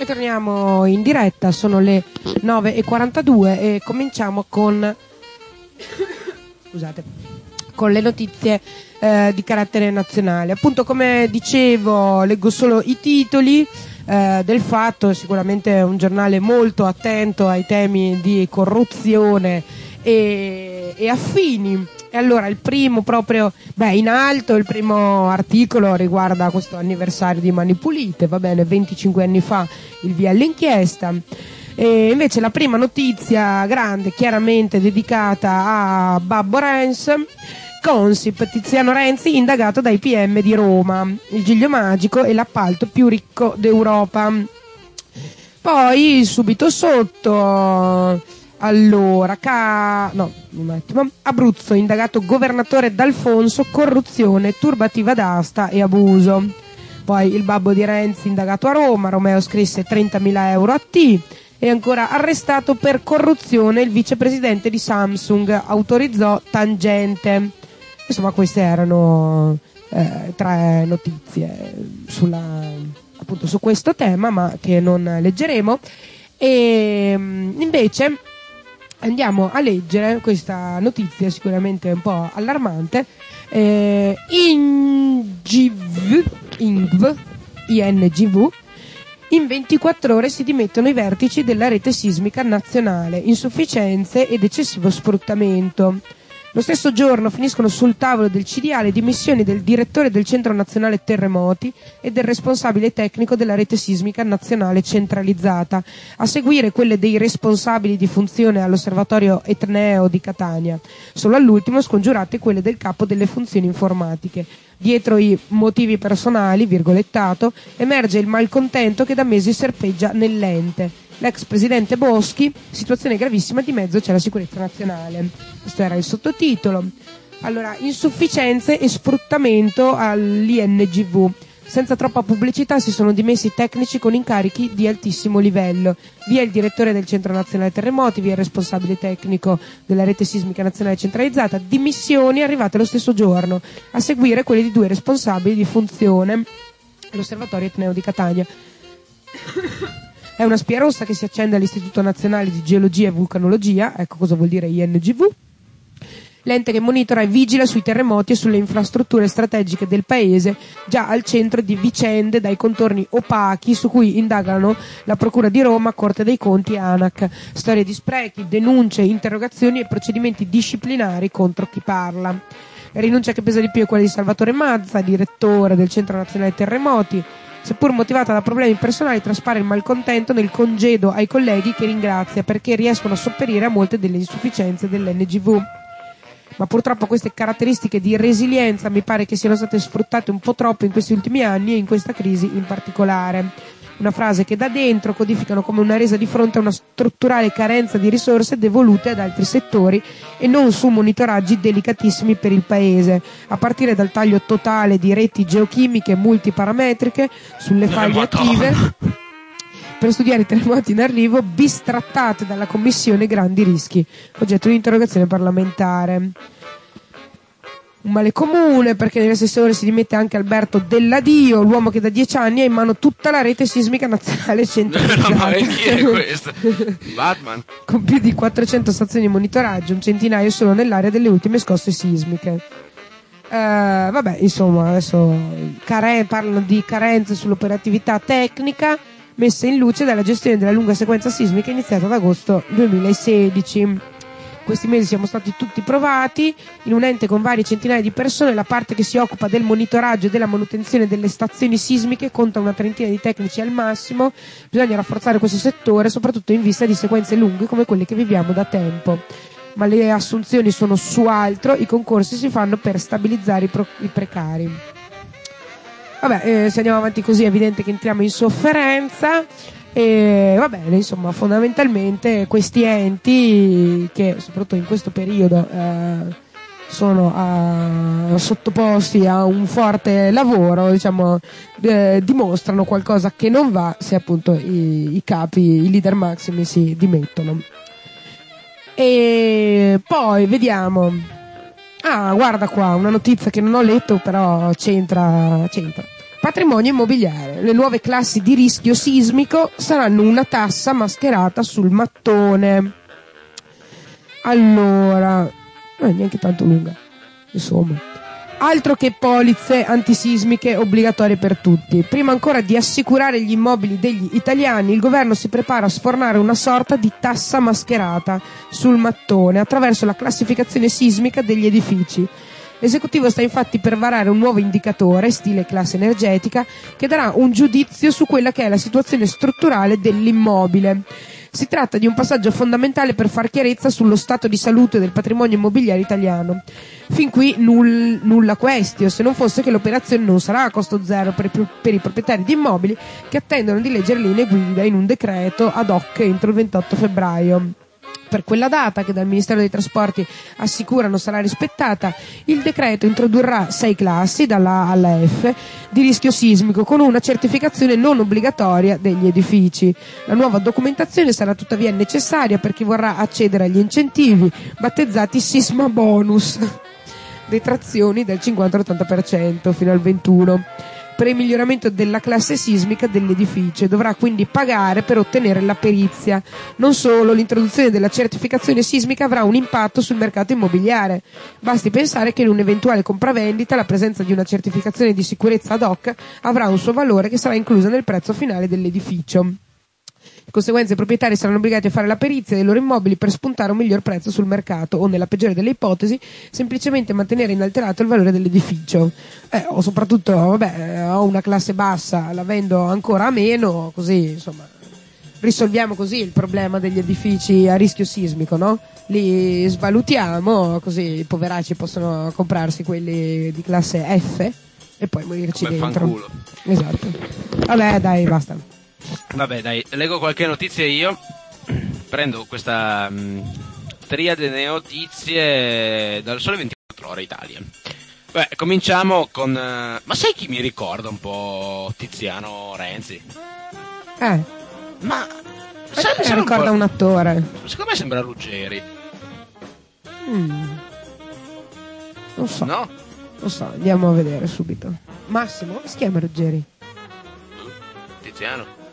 E torniamo in diretta, sono le 9:42 e cominciamo con scusate, con le notizie di carattere nazionale. Appunto, come dicevo, leggo solo i titoli. Del Fatto, sicuramente un giornale molto attento ai temi di corruzione e affini. E allora il primo proprio in alto, il primo articolo riguarda questo anniversario di Mani Pulite, va bene, 25 anni fa il via all'inchiesta. E invece la prima notizia grande, chiaramente dedicata a Babbo Renz. Consip, Tiziano Renzi indagato dai PM di Roma, il Giglio Magico e l'appalto più ricco d'Europa. Poi subito sotto, allora, un attimo, Abruzzo, indagato governatore D'Alfonso, corruzione, turbativa d'asta e abuso. Poi il babbo di Renzi indagato a Roma, Romeo scrisse 30.000 euro a T. E ancora arrestato per corruzione il vicepresidente di Samsung, autorizzò tangente. Insomma, queste erano 3 notizie appunto su questo tema, ma che non leggeremo. E invece andiamo a leggere questa notizia sicuramente un po' allarmante. INGV in 24 ore si dimettono i vertici della rete sismica nazionale, insufficienze ed eccessivo sfruttamento. Lo stesso giorno finiscono sul tavolo del CDA le dimissioni del direttore del Centro Nazionale Terremoti e del responsabile tecnico della rete sismica nazionale centralizzata, a seguire quelle dei responsabili di funzione all'Osservatorio Etneo di Catania. Solo all'ultimo scongiurate quelle del capo delle funzioni informatiche. Dietro i motivi personali, virgolettato, emerge il malcontento che da mesi serpeggia nell'ente. L'ex presidente Boschi, situazione gravissima, di mezzo c'è la sicurezza nazionale. Questo era il sottotitolo. Allora, insufficienze e sfruttamento all'INGV. Senza troppa pubblicità si sono dimessi i tecnici con incarichi di altissimo livello. Via il direttore del Centro Nazionale Terremoti, via il responsabile tecnico della rete sismica nazionale centralizzata. Dimissioni arrivate lo stesso giorno, a seguire quelle di 2 responsabili di funzione all'Osservatorio Etneo di Catania. È una spia rossa che si accende all'Istituto Nazionale di Geologia e Vulcanologia, ecco cosa vuol dire INGV, l'ente che monitora e vigila sui terremoti e sulle infrastrutture strategiche del paese, già al centro di vicende dai contorni opachi su cui indagano la Procura di Roma, Corte dei Conti e ANAC. Storie di sprechi, denunce, interrogazioni e procedimenti disciplinari contro chi parla. La rinuncia che pesa di più è quella di Salvatore Mazza, direttore del Centro Nazionale Terremoti. Seppur motivata da problemi personali, traspare il malcontento nel congedo ai colleghi che ringrazia perché riescono a sopperire a molte delle insufficienze dell'NGV. Ma purtroppo queste caratteristiche di resilienza mi pare che siano state sfruttate un po' troppo in questi ultimi anni e in questa crisi in particolare. Una frase che da dentro codificano come una resa di fronte a una strutturale carenza di risorse devolute ad altri settori e non su monitoraggi delicatissimi per il paese, a partire dal taglio totale di reti geochimiche multiparametriche sulle faglie attive per studiare i terremoti in arrivo, bistrattate dalla Commissione Grandi Rischi, oggetto di interrogazione parlamentare. Un male comune, perché nelle stesse ore si dimette anche Alberto Delladio, l'uomo che da 10 anni ha in mano tutta la rete sismica nazionale centralizzata. Ma chi è questo? Batman? Con più di 400 stazioni di monitoraggio, un centinaio solo nell'area delle ultime scosse sismiche. Vabbè, insomma, adesso parlano di carenze sull'operatività tecnica messa in luce dalla gestione della lunga sequenza sismica iniziata ad agosto 2016. Questi mesi siamo stati tutti provati in un ente con varie centinaia di persone. La parte che si occupa del monitoraggio e della manutenzione delle stazioni sismiche conta una trentina di tecnici al massimo. Bisogna rafforzare questo settore, soprattutto in vista di sequenze lunghe come quelle che viviamo da tempo. Ma le assunzioni sono su altro, i concorsi si fanno per stabilizzare i precari. Vabbè, se andiamo avanti così è evidente che entriamo in sofferenza. E va bene, insomma, fondamentalmente questi enti che soprattutto in questo periodo sono sottoposti a un forte lavoro, diciamo, dimostrano qualcosa che non va se appunto i capi, i leader massimi si dimettono. E poi vediamo, guarda qua una notizia che non ho letto però c'entra. Patrimonio immobiliare. Le nuove classi di rischio sismico saranno una tassa mascherata sul mattone. Allora, non è neanche tanto lunga, insomma. Altro che polizze antisismiche obbligatorie per tutti. Prima ancora di assicurare gli immobili degli italiani, il governo si prepara a sfornare una sorta di tassa mascherata sul mattone attraverso la classificazione sismica degli edifici. L'esecutivo sta infatti per varare un nuovo indicatore, stile classe energetica, che darà un giudizio su quella che è la situazione strutturale dell'immobile. Si tratta di un passaggio fondamentale per far chiarezza sullo stato di salute del patrimonio immobiliare italiano. Fin qui nulla questio, se non fosse che l'operazione non sarà a costo zero per i proprietari di immobili che attendono di leggere linee guida in un decreto ad hoc entro il 28 febbraio. Per quella data, che dal Ministero dei Trasporti assicurano sarà rispettata, il decreto introdurrà 6 classi, dalla A alla F, di rischio sismico, con una certificazione non obbligatoria degli edifici. La nuova documentazione sarà tuttavia necessaria per chi vorrà accedere agli incentivi, battezzati Sisma Bonus, detrazioni del 50-80% fino al 21%. Per il miglioramento della classe sismica dell'edificio dovrà quindi pagare per ottenere la perizia. Non solo, l'introduzione della certificazione sismica avrà un impatto sul mercato immobiliare. Basti pensare che in un'eventuale compravendita la presenza di una certificazione di sicurezza ad hoc avrà un suo valore che sarà inclusa nel prezzo finale dell'edificio. Di conseguenza i proprietari saranno obbligati a fare la perizia dei loro immobili per spuntare un miglior prezzo sul mercato o, nella peggiore delle ipotesi, semplicemente mantenere inalterato il valore dell'edificio. O soprattutto, ho una classe bassa, la vendo ancora a meno, così insomma risolviamo così il problema degli edifici a rischio sismico, no? Li svalutiamo, così i poveracci possono comprarsi quelli di classe F e poi morirci come dentro. fanculo. Esatto. Vabbè, dai, basta. Vabbè, dai, leggo qualche notizia io. Prendo questa triade di notizie dal Sole 24 Ore Italia. Beh, cominciamo con... ma sai chi mi ricorda un po' Tiziano Renzi? A Ma... me ricorda un attore. Secondo me sembra Ruggeri. Non so. No? Lo so, andiamo a vedere subito. Massimo, come si chiama Ruggeri? Tiziano.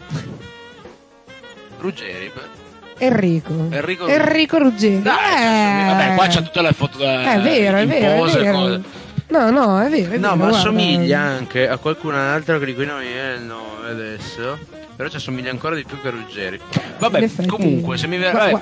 Ruggeri. Enrico Ruggeri. Dai, vabbè, qua c'è tutte le foto da è vero, è vero. No, è vero. No, ma guarda. assomiglia anche a qualcun altro che di cui non mi viene il nome adesso. Però ci assomiglia ancora di più che Ruggeri. Vabbè, effetti, comunque, se mi guarda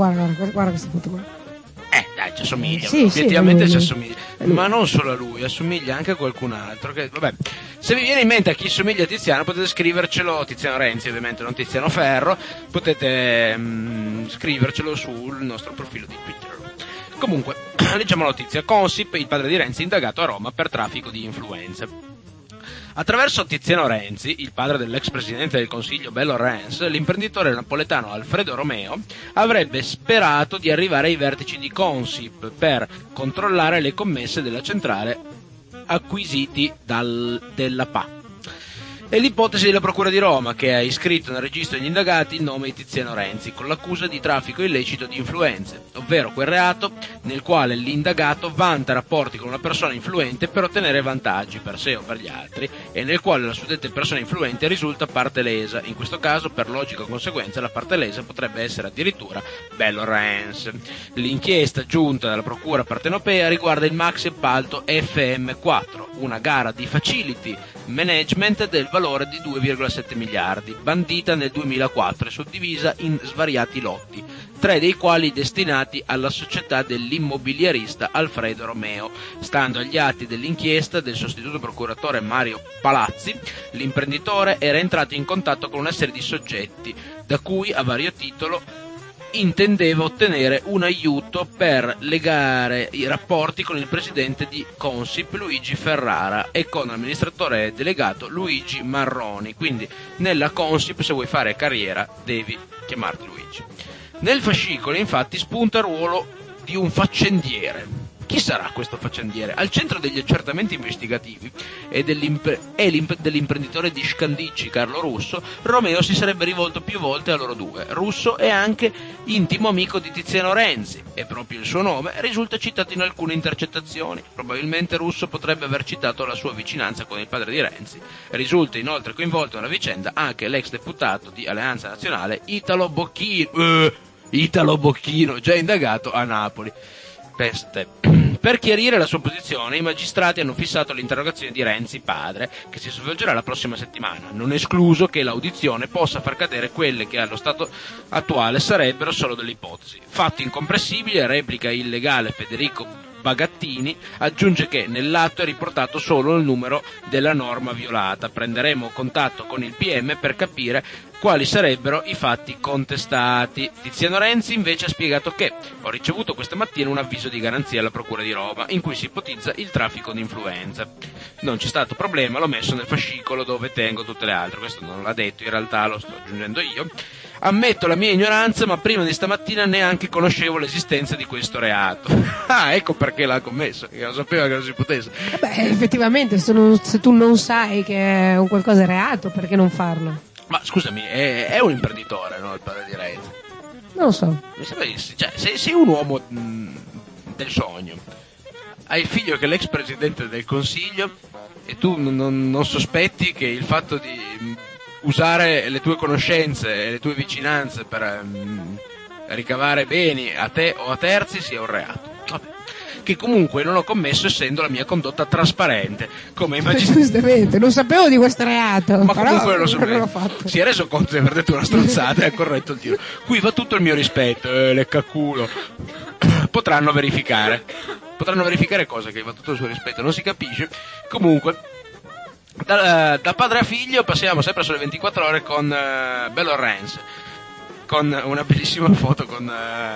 questa foto qua. Dai, ci assomiglia. Sì, effettivamente sì, ci assomiglia. Ma non solo a lui, assomiglia anche a qualcun altro. Che, vabbè, se vi viene in mente a chi somiglia a Tiziano, potete scrivercelo. Tiziano Renzi, ovviamente, non Tiziano Ferro. Potete scrivercelo sul nostro profilo di Twitter. Comunque, leggiamo la notizia. Consip, il padre di Renzi, indagato a Roma per traffico di influenze. Attraverso Tiziano Renzi, il padre dell'ex presidente del Consiglio Bello Renz, l'imprenditore napoletano Alfredo Romeo avrebbe sperato di arrivare ai vertici di Consip per controllare le commesse della centrale acquisiti della PA. È l'ipotesi della Procura di Roma, che ha iscritto nel registro degli indagati il nome di Tiziano Renzi con l'accusa di traffico illecito di influenze, ovvero quel reato nel quale l'indagato vanta rapporti con una persona influente per ottenere vantaggi per sé o per gli altri e nel quale la suddetta persona influente risulta parte lesa. In questo caso, per logica conseguenza, la parte lesa potrebbe essere addirittura Bello Renz. L'inchiesta giunta dalla Procura partenopea riguarda il maxi appalto FM4, una gara di facility management del valore di 2,7 miliardi, bandita nel 2004 e suddivisa in svariati lotti, 3 dei quali destinati alla società dell'immobiliarista Alfredo Romeo. Stando agli atti dell'inchiesta del sostituto procuratore Mario Palazzi, l'imprenditore era entrato in contatto con una serie di soggetti, da cui a vario titolo intendeva ottenere un aiuto per legare i rapporti con il presidente di Consip Luigi Ferrara e con l'amministratore delegato Luigi Marroni. Quindi nella Consip, se vuoi fare carriera, devi chiamarti Luigi. Nel fascicolo infatti spunta il ruolo di un faccendiere Chi sarà questo faccendiere? Al centro degli accertamenti investigativi e dell'imprenditore di Scandicci, Carlo Russo, Romeo si sarebbe rivolto più volte a loro due. Russo è anche intimo amico di Tiziano Renzi e proprio il suo nome risulta citato in alcune intercettazioni. Probabilmente Russo potrebbe aver citato la sua vicinanza con il padre di Renzi. Risulta inoltre coinvolto nella vicenda anche l'ex deputato di Alleanza Nazionale Italo Bocchino, già indagato a Napoli. Peste. Per chiarire la sua posizione, i magistrati hanno fissato l'interrogazione di Renzi padre, che si svolgerà la prossima settimana. Non è escluso che l'audizione possa far cadere quelle che allo stato attuale sarebbero solo delle ipotesi. Fatto incomprensibile, replica il legale Federico Bagattini, aggiunge che nell'atto è riportato solo il numero della norma violata. Prenderemo contatto con il PM per capire quali sarebbero i fatti contestati. Tiziano Renzi invece ha spiegato che ho ricevuto questa mattina un avviso di garanzia alla Procura di Roma in cui si ipotizza il traffico di influenza. Non c'è stato problema, l'ho messo nel fascicolo dove tengo tutte le altre. Questo non l'ha detto, in realtà lo sto aggiungendo io. Ammetto la mia ignoranza, ma prima di stamattina neanche conoscevo l'esistenza di questo reato. Ah, ecco perché l'ha commesso, che non sapeva che non si potesse. Beh, effettivamente, se tu non sai che è un qualcosa reato, perché non farlo? Ma scusami, è un imprenditore, no, il padre di Renzi? Non lo so. Mi sembra che cioè, sei un uomo del sogno, hai il figlio che è l'ex presidente del Consiglio e tu non sospetti che il fatto di usare le tue conoscenze e le tue vicinanze per ricavare beni a te o a terzi sia un reato. Vabbè. Che comunque non ho commesso essendo la mia condotta trasparente, come immagino. Giustamente, non sapevo di questo reato, Ma però comunque lo non l'ho sapevo. fatto. Si è reso conto di aver detto una stronzata e ha corretto il tiro. Qui va tutto il mio rispetto, le cacculo. Potranno verificare cosa, che va tutto il suo rispetto, non si capisce. Comunque da padre a figlio passiamo sempre sulle 24 ore con Bello Renzi, con una bellissima foto con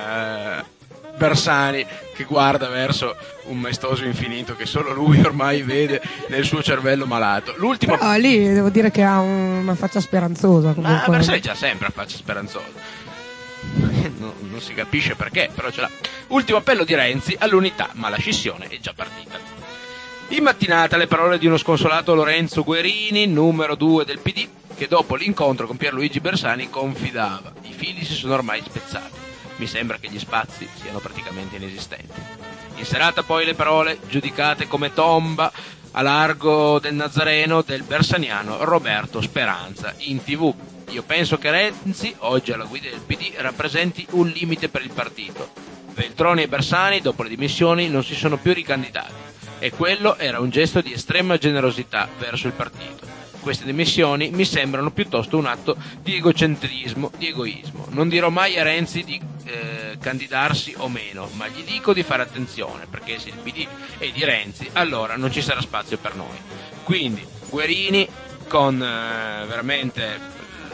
Bersani che guarda verso un maestoso infinito che solo lui ormai vede nel suo cervello malato. L'ultimo. Però lì devo dire che ha una faccia speranzosa comunque. Ma Bersani c'ha sempre una faccia speranzosa. Non si capisce perché, però ce l'ha. Ultimo appello di Renzi all'unità, ma la scissione è già partita. In mattinata le parole di uno sconsolato Lorenzo Guerini, numero 2 del PD, che dopo l'incontro con Pierluigi Bersani confidava: i fili si sono ormai spezzati. Mi sembra che gli spazi siano praticamente inesistenti. In serata poi le parole, giudicate come tomba a largo del Nazareno, del bersaniano Roberto Speranza in TV. Io penso che Renzi, oggi alla guida del PD, rappresenti un limite per il partito. Veltroni e Bersani, dopo le dimissioni, non si sono più ricandidati e quello era un gesto di estrema generosità verso il partito. Queste dimissioni mi sembrano piuttosto un atto di egocentrismo, di egoismo. Non dirò mai a Renzi di candidarsi o meno, ma gli dico di fare attenzione, perché se il PD è di Renzi, allora non ci sarà spazio per noi. Quindi Guerini con veramente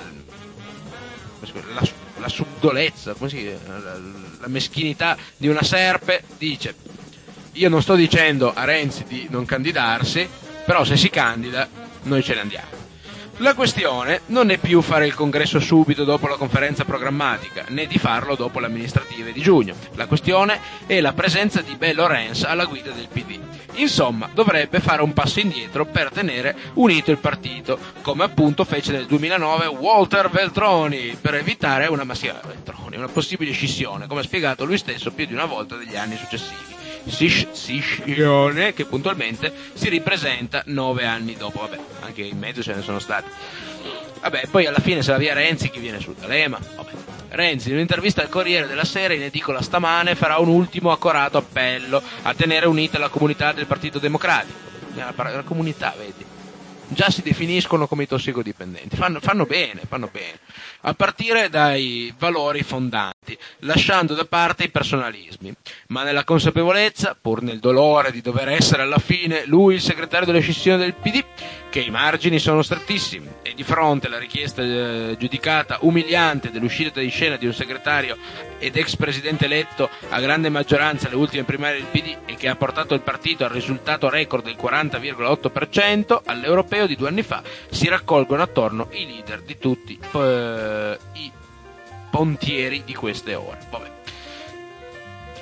la subdolezza, come si dice, la meschinità di una serpe, dice: io non sto dicendo a Renzi di non candidarsi, però se si candida noi ce ne andiamo. La questione non è più fare il congresso subito dopo la conferenza programmatica, né di farlo dopo le amministrative di giugno. La questione è la presenza di Bello Renzi alla guida del PD. Insomma, dovrebbe fare un passo indietro per tenere unito il partito, come appunto fece nel 2009 Walter Veltroni, per evitare una possibile scissione, come ha spiegato lui stesso più di una volta negli anni successivi. Scissione che puntualmente si ripresenta 9 anni dopo. Vabbè, anche in mezzo ce ne sono stati. Vabbè, poi alla fine se va via Renzi, chi viene su D'Alema? Vabbè. Renzi in un'intervista al Corriere della Sera in edicola stamane farà un ultimo accorato appello a tenere unita la comunità del Partito Democratico. La comunità, vedi, già si definiscono come i tossicodipendenti, fanno bene, a partire dai valori fondanti, lasciando da parte i personalismi, ma nella consapevolezza, pur nel dolore di dover essere alla fine lui il segretario della scissione del PD, che i margini sono strettissimi, e di fronte alla richiesta giudicata umiliante dell'uscita di scena di un segretario ed ex presidente eletto a grande maggioranza alle ultime primarie del PD e che ha portato il partito al risultato record del 40,8%, all'europeo di 2 anni fa si raccolgono attorno i leader di tutti i pontieri di queste ore. Vabbè.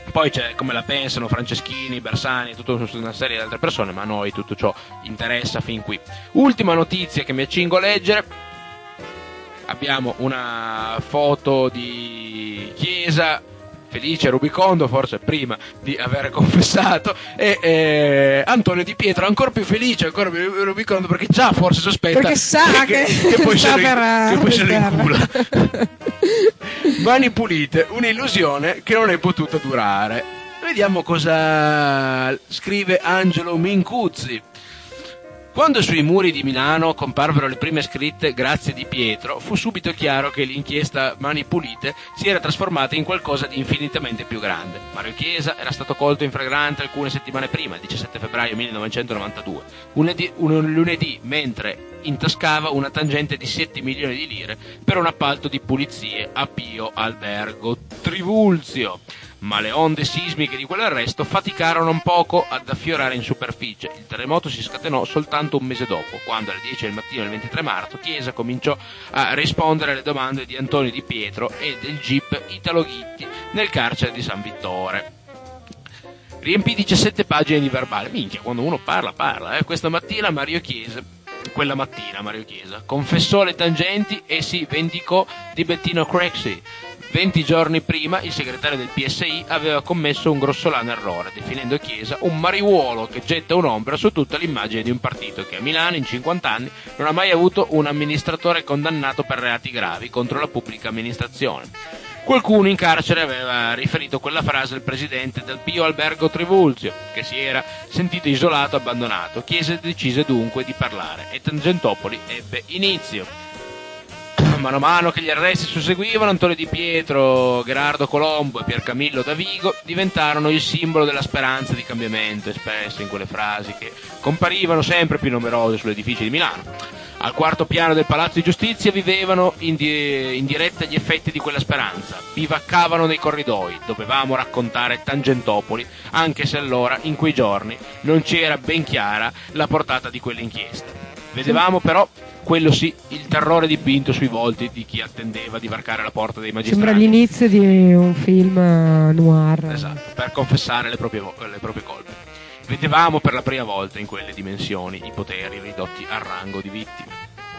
Poi c'è come la pensano Franceschini, Bersani e tutta una serie di altre persone, ma a noi tutto ciò interessa fin qui. Ultima notizia che mi accingo a leggere: abbiamo una foto di Chiesa felice, rubicondo, forse prima di aver confessato, e Antonio Di Pietro ancora più felice, ancora più rubicondo, perché già forse sospetta perché sa che poi sta se lo per incula. Mani pulite, un'illusione che non è potuta durare. Vediamo cosa scrive Angelo Mincuzzi. Quando sui muri di Milano comparvero le prime scritte "Grazie Di Pietro", fu subito chiaro che l'inchiesta Mani Pulite si era trasformata in qualcosa di infinitamente più grande. Mario Chiesa era stato colto in flagrante alcune settimane prima, il 17 febbraio 1992, un lunedì, mentre intascava una tangente di 7 milioni di lire per un appalto di pulizie a Pio Albergo Trivulzio. Ma le onde sismiche di quell'arresto faticarono un poco ad affiorare in superficie. Il terremoto si scatenò soltanto un mese dopo, quando alle 10 del mattino del 23 marzo Chiesa cominciò a rispondere alle domande di Antonio Di Pietro e del GIP Italo Ghitti nel carcere di San Vittore. Riempì 17 pagine di verbale. Minchia, quando uno parla. Quella mattina Mario Chiesa confessò le tangenti e si vendicò di Bettino Craxi. 20 giorni prima il segretario del PSI aveva commesso un grossolano errore, definendo Chiesa un mariuolo che getta un'ombra su tutta l'immagine di un partito che a Milano in 50 anni non ha mai avuto un amministratore condannato per reati gravi contro la pubblica amministrazione. Qualcuno in carcere aveva riferito quella frase al presidente del Pio Albergo Trivulzio, che si era sentito isolato e abbandonato. Chiesa decise dunque di parlare e Tangentopoli ebbe inizio. Mano a mano che gli arresti susseguivano, Antonio Di Pietro, Gherardo Colombo e Piercamillo Davigo diventarono il simbolo della speranza di cambiamento espressa in quelle frasi che comparivano sempre più numerose sull'edificio di Milano. Al quarto piano del Palazzo di Giustizia vivevano in diretta gli effetti di quella speranza, bivaccavano nei corridoi, dovevamo raccontare Tangentopoli, anche se allora, in quei giorni, non ci era ben chiara la portata di quell'inchiesta. Vedevamo però, quello sì, il terrore dipinto sui volti di chi attendeva di varcare la porta dei magistrati. Sembra l'inizio di un film noir. Esatto, per confessare le proprie colpe. Vedevamo per la prima volta in quelle dimensioni i poteri ridotti al rango di vittime.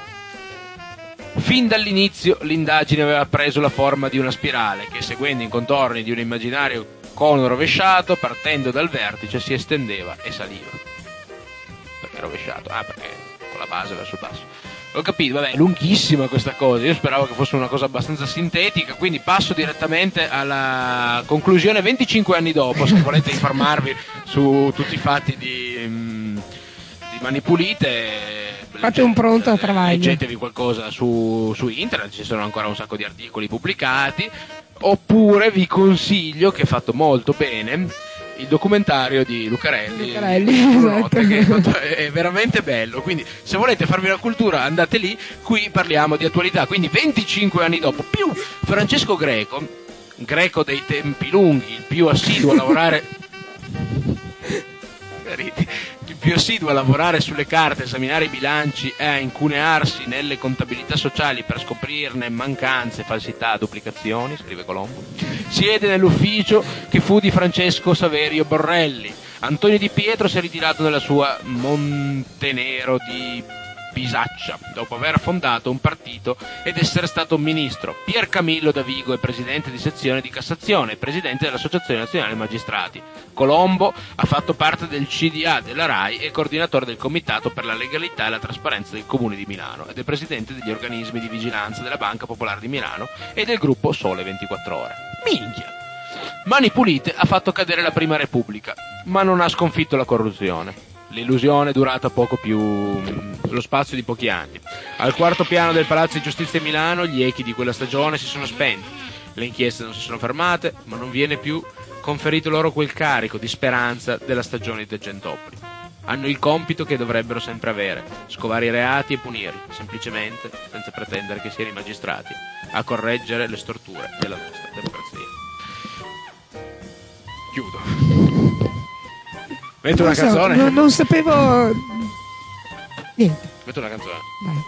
Fin dall'inizio l'indagine aveva preso la forma di una spirale che, seguendo i contorni di un immaginario cono rovesciato, partendo dal vertice si estendeva e saliva. Perché rovesciato? Perché con la base verso il basso. Ho capito, vabbè, è lunghissima questa cosa, io speravo che fosse una cosa abbastanza sintetica, quindi passo direttamente alla conclusione 25 anni dopo, se volete informarvi su tutti i fatti di Mani Pulite. Fate un pronto a travaglio. Leggetevi qualcosa su internet, ci sono ancora un sacco di articoli pubblicati, oppure vi consiglio, che è fatto molto bene, il documentario di Lucarelli, esatto. che è veramente bello, quindi se volete farvi la cultura andate lì, qui parliamo di attualità, quindi 25 anni dopo, più Francesco Greco dei tempi lunghi, il più assiduo a lavorare sulle carte, esaminare i bilanci e a incunearsi nelle contabilità sociali per scoprirne mancanze, falsità, duplicazioni, scrive Colombo. Siede nell'ufficio che fu di Francesco Saverio Borrelli. Antonio Di Pietro si è ritirato nella sua Montenero di Bisaccia, dopo aver fondato un partito ed essere stato un ministro. Piercamillo Davigo è presidente di sezione di Cassazione e presidente dell'Associazione Nazionale Magistrati. Colombo ha fatto parte del CDA della RAI e coordinatore del Comitato per la Legalità e la Trasparenza del Comune di Milano ed è presidente degli organismi di vigilanza della Banca Popolare di Milano e del gruppo Sole 24 Ore. Minchia! Mani Pulite ha fatto cadere la Prima Repubblica, ma non ha sconfitto la corruzione. L'illusione è durata poco più lo spazio di pochi anni. Al quarto piano del Palazzo di Giustizia di Milano gli echi di quella stagione si sono spenti. Le inchieste non si sono fermate, ma non viene più conferito loro quel carico di speranza della stagione di Tangentopoli. Hanno il compito che dovrebbero sempre avere: scovare i reati e punirli, semplicemente, senza pretendere che siano i magistrati a correggere le storture della nostra democrazia. Chiudo. Metto una canzone? Non sapevo niente. Metto una canzone. Vai.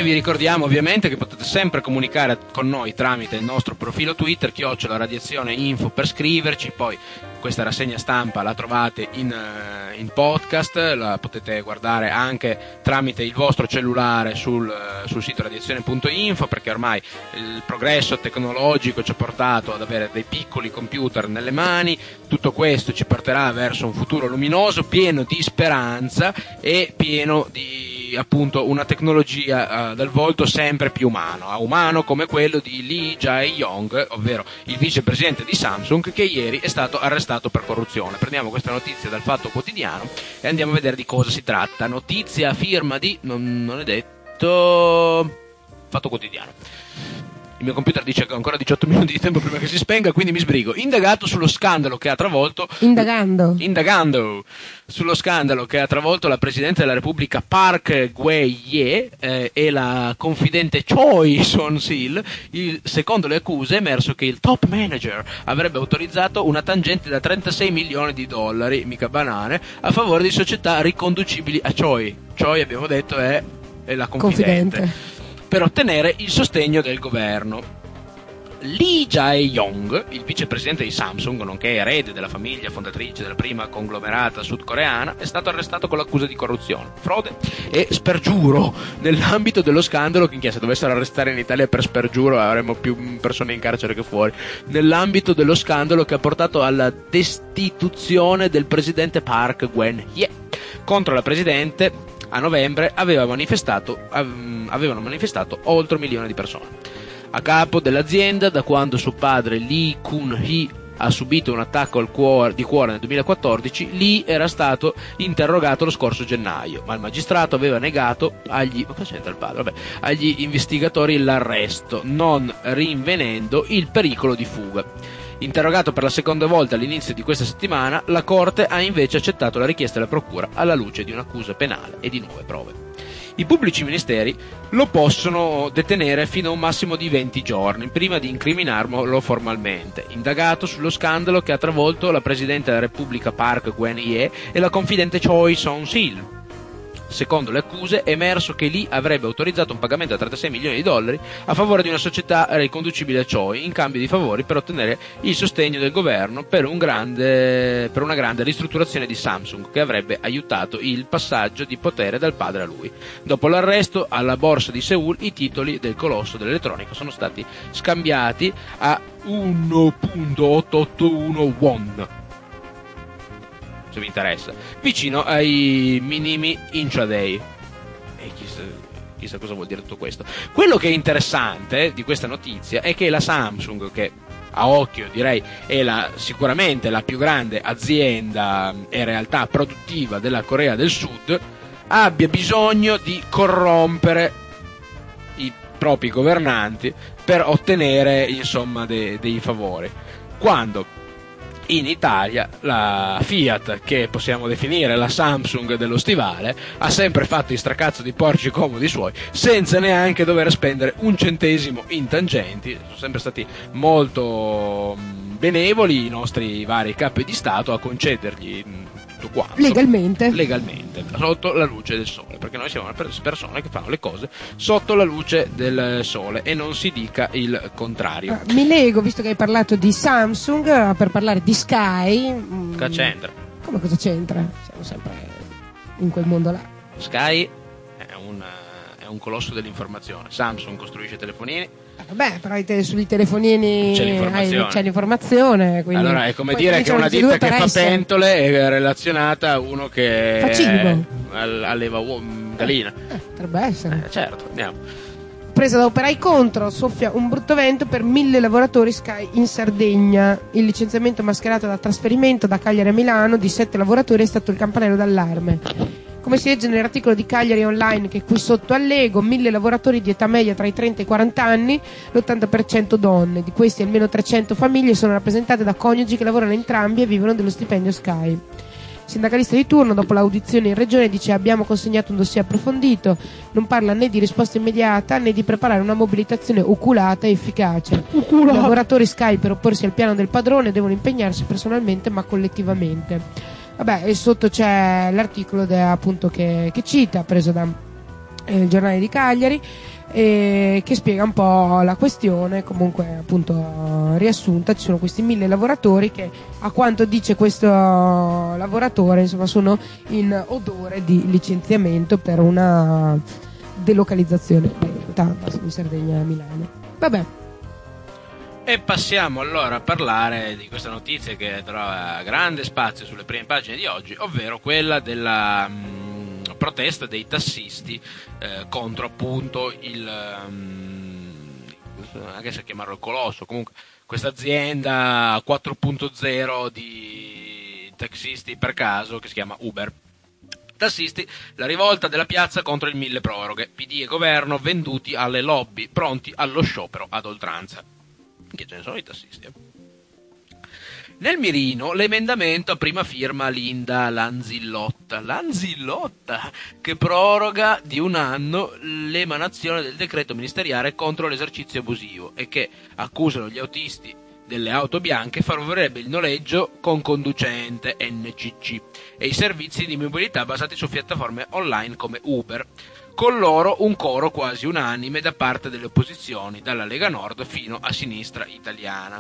vi ricordiamo ovviamente che potete sempre comunicare con noi tramite il nostro profilo Twitter, @radiazione_info, per scriverci. Poi questa rassegna stampa la trovate in podcast, la potete guardare anche tramite il vostro cellulare sul sito radiazione.info, perché ormai il progresso tecnologico ci ha portato ad avere dei piccoli computer nelle mani. Tutto questo ci porterà verso un futuro luminoso, pieno di speranza e pieno di appunto una tecnologia dal volto sempre più umano come quello di Lee Jae-yong, ovvero il vicepresidente di Samsung, che ieri è stato arrestato per corruzione. Prendiamo questa notizia dal Fatto Quotidiano e andiamo a vedere di cosa si tratta. Notizia a firma di non è detto Fatto Quotidiano. Il mio computer dice che ho ancora 18 minuti di tempo prima che si spenga, quindi mi sbrigo. Indagato sullo scandalo che ha travolto indagando sullo scandalo che ha travolto la Presidente della Repubblica Park Geun-hye e la confidente Choi Son-sil, secondo le accuse è emerso che il top manager avrebbe autorizzato una tangente da 36 milioni di dollari, mica banane, a favore di società riconducibili a Choi. Choi, abbiamo detto, è la confidente, per ottenere il sostegno del governo. Lee Jae-yong, il vicepresidente di Samsung, nonché erede della famiglia fondatrice della prima conglomerata sudcoreana, è stato arrestato con l'accusa di corruzione, frode e spergiuro nell'ambito dello scandalo. Che se dovessero arrestare in Italia per spergiuro avremmo più persone in carcere che fuori. Nell'ambito dello scandalo che ha portato alla destituzione del presidente Park Geun-hye. Contro la presidente a novembre avevano manifestato oltre 1 milione di persone. A capo dell'azienda da quando suo padre Lee Kun-hee ha subito un attacco di cuore nel 2014, Lee era stato interrogato lo scorso gennaio, ma il magistrato aveva negato agli investigatori l'arresto, non rinvenendo il pericolo di fuga. Interrogato per la seconda volta all'inizio di questa settimana, la Corte ha invece accettato la richiesta della Procura alla luce di un'accusa penale e di nuove prove. I pubblici ministeri lo possono detenere fino a un massimo di 20 giorni prima di incriminarlo formalmente, indagato sullo scandalo che ha travolto la Presidente della Repubblica Park Geun-hye e la confidente Choi Son-sil. Secondo le accuse è emerso che Lee avrebbe autorizzato un pagamento da 36 milioni di dollari a favore di una società riconducibile a Choi in cambio di favori per ottenere il sostegno del governo per una grande ristrutturazione di Samsung che avrebbe aiutato il passaggio di potere dal padre a lui. Dopo l'arresto alla borsa di Seoul i titoli del colosso dell'elettronica sono stati scambiati a 1.881 won, se vi interessa, vicino ai minimi intraday. E chissà cosa vuol dire tutto questo. Quello che è interessante di questa notizia è che la Samsung, che a occhio direi è sicuramente la più grande azienda e realtà produttiva della Corea del Sud, abbia bisogno di corrompere i propri governanti per ottenere insomma dei favori, quando in Italia la Fiat, che possiamo definire la Samsung dello stivale, ha sempre fatto i stracazzo di porci comodi suoi senza neanche dover spendere un centesimo in tangenti. Sono sempre stati molto benevoli i nostri vari capi di Stato a concedergli tutto quanto legalmente sotto la luce del sole, perché noi siamo persone che fanno le cose sotto la luce del sole e non si dica il contrario. Mi lego, visto che hai parlato di Samsung, per parlare di Sky. Cosa c'entra? Come cosa c'entra? Siamo sempre in quel mondo là. Sky è un colosso dell'informazione. Samsung costruisce telefonini. Vabbè, però sui telefonini c'è l'informazione. Allora è come dire che una ditta che fa pentole è relazionata a uno che fa cibo, alleva gallina. Potrebbe essere. Certo, andiamo. Presa da operai contro, soffia un brutto vento per 1.000 lavoratori Sky in Sardegna. Il licenziamento mascherato da trasferimento da Cagliari a Milano di 7 lavoratori è stato il campanello d'allarme. Come si legge nell'articolo di Cagliari Online, che qui sotto allego, 1.000 lavoratori di età media tra i 30 e i 40 anni, l'80% donne. Di questi almeno 300 famiglie sono rappresentate da coniugi che lavorano entrambi e vivono dello stipendio Sky. Il sindacalista di turno, dopo l'audizione in regione, dice: abbiamo consegnato un dossier approfondito, non parla né di risposta immediata né di preparare una mobilitazione oculata e efficace. I lavoratori Sky, per opporsi al piano del padrone, devono impegnarsi personalmente ma collettivamente. Vabbè, e sotto c'è l'articolo appunto che cita, preso da il giornale di Cagliari. e che spiega un po' la questione. Comunque, appunto, riassunta, ci sono questi 1000 lavoratori che, a quanto dice questo lavoratore, insomma, sono in odore di licenziamento per una delocalizzazione in Sardegna e a Milano. Vabbè. E passiamo allora a parlare di questa notizia che trova grande spazio sulle prime pagine di oggi, ovvero quella della protesta dei tassisti contro appunto anche se chiamarlo il colosso, comunque questa azienda 4.0 di taxisti per caso che si chiama Uber. Tassisti, la rivolta della piazza contro il milleproroghe, PD e governo venduti alle lobby, pronti allo sciopero ad oltranza. Che ce ne sono i tassisti. Nel mirino l'emendamento a prima firma Linda Lanzillotta, che proroga di un anno l'emanazione del decreto ministeriale contro l'esercizio abusivo e che accusano gli autisti delle auto bianche favorerebbe il noleggio con conducente NCC e i servizi di mobilità basati su piattaforme online come Uber. Con loro un coro quasi unanime da parte delle opposizioni, dalla Lega Nord fino a Sinistra Italiana.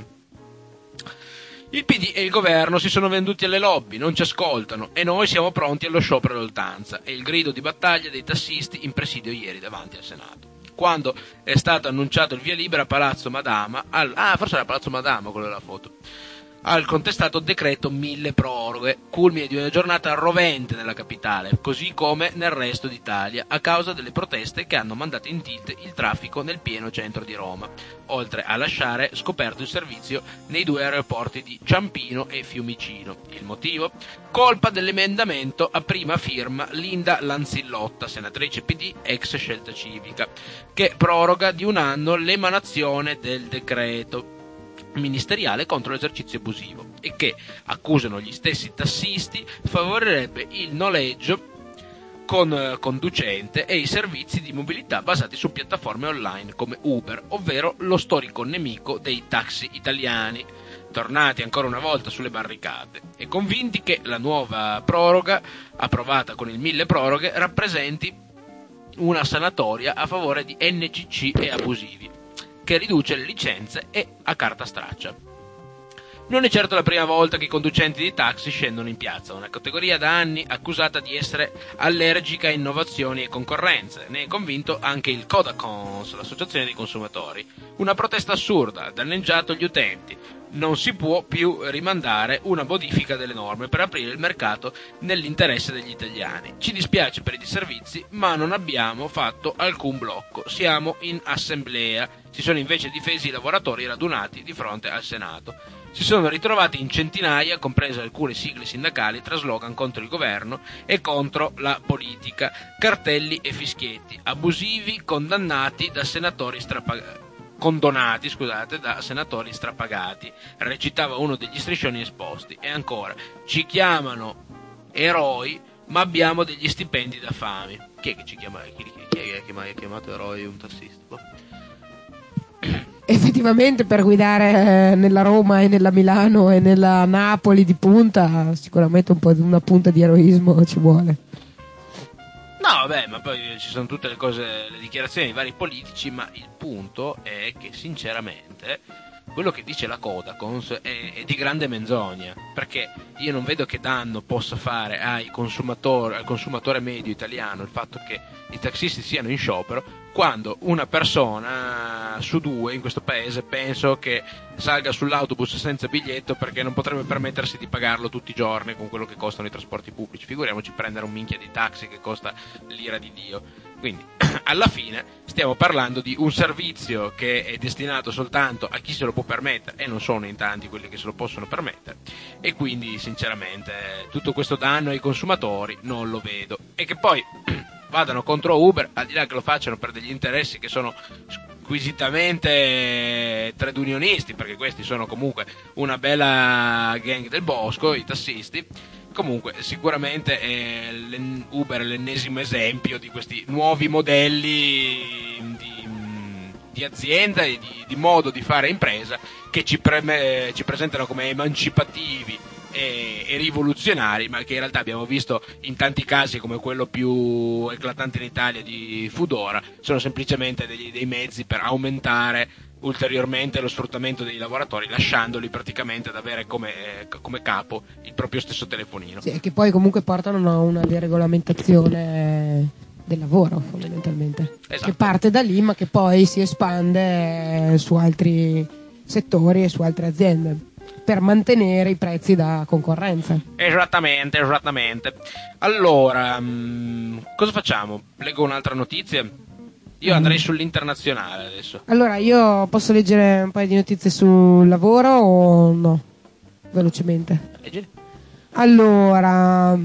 Il PD e il governo si sono venduti alle lobby, non ci ascoltano e noi siamo pronti allo sciopero d'oltranza, è il grido di battaglia dei tassisti in presidio ieri davanti al Senato. Quando è stato annunciato il via libera a Palazzo Madama, forse era Palazzo Madama quello della foto, al contestato decreto milleproroghe, culmine di una giornata rovente nella capitale, così come nel resto d'Italia, a causa delle proteste che hanno mandato in tilt il traffico nel pieno centro di Roma, oltre a lasciare scoperto il servizio nei 2 aeroporti di Ciampino e Fiumicino. Il motivo? Colpa dell'emendamento a prima firma Linda Lanzillotta, senatrice PD ex Scelta Civica, che proroga di un anno l'emanazione del decreto ministeriale contro l'esercizio abusivo e che, accusano gli stessi tassisti, favorirebbe il noleggio con conducente e i servizi di mobilità basati su piattaforme online come Uber, ovvero lo storico nemico dei taxi italiani, tornati ancora una volta sulle barricate e convinti che la nuova proroga, approvata con il milleproroghe, rappresenti una sanatoria a favore di NCC e abusivi, che riduce le licenze e a carta straccia. Non è certo la prima volta che i conducenti di taxi scendono in piazza, una categoria da anni accusata di essere allergica a innovazioni e concorrenze. Ne è convinto anche il Codacons, l'associazione dei consumatori. Una protesta assurda, ha danneggiato gli utenti. Non si può più rimandare una modifica delle norme per aprire il mercato nell'interesse degli italiani. Ci dispiace per i disservizi, ma non abbiamo fatto alcun blocco. Siamo in assemblea. Si sono invece difesi i lavoratori radunati di fronte al Senato. Si sono ritrovati in centinaia, comprese alcune sigle sindacali, tra slogan contro il governo e contro la politica, cartelli e fischietti, abusivi condonati da senatori strapagati, recitava uno degli striscioni esposti. E ancora, ci chiamano eroi, ma abbiamo degli stipendi da fame. Chi è che ci chiama? Chi è che ha chiamato eroi un tassista? Effettivamente per guidare nella Roma e nella Milano e nella Napoli di punta sicuramente un po' di una punta di eroismo ci vuole. No, vabbè, ma poi ci sono tutte le cose, le dichiarazioni dei vari politici, ma il punto è che sinceramente quello che dice la Codacons è di grande menzogna, perché io non vedo che danno possa fare al consumatore medio italiano il fatto che i taxisti siano in sciopero, quando una persona su 2 in questo paese penso che salga sull'autobus senza biglietto perché non potrebbe permettersi di pagarlo tutti i giorni con quello che costano i trasporti pubblici. Figuriamoci prendere un minchia di taxi che costa l'ira di Dio. Quindi alla fine stiamo parlando di un servizio che è destinato soltanto a chi se lo può permettere, e non sono in tanti quelli che se lo possono permettere, e quindi sinceramente tutto questo danno ai consumatori non lo vedo. E che poi vadano contro Uber, al di là che lo facciano per degli interessi che sono squisitamente trade unionisti, perché questi sono comunque una bella gang del bosco, i tassisti. Comunque sicuramente Uber è l'ennesimo esempio di questi nuovi modelli di azienda e di modo di fare impresa che ci presentano come emancipativi e rivoluzionari, ma che in realtà abbiamo visto in tanti casi, come quello più eclatante in Italia di Foodora, sono semplicemente dei mezzi per aumentare ulteriormente lo sfruttamento dei lavoratori, lasciandoli praticamente ad avere come capo il proprio stesso telefonino. Sì, e che poi comunque portano a una deregolamentazione del lavoro, fondamentalmente. Esatto. Che parte da lì, ma che poi si espande su altri settori e su altre aziende per mantenere i prezzi da concorrenza. Esattamente. Allora, cosa facciamo? Leggo un'altra notizia? Io andrei sull'internazionale adesso. Allora, io posso leggere un paio di notizie sul lavoro o no? Velocemente. Leggi? Allora,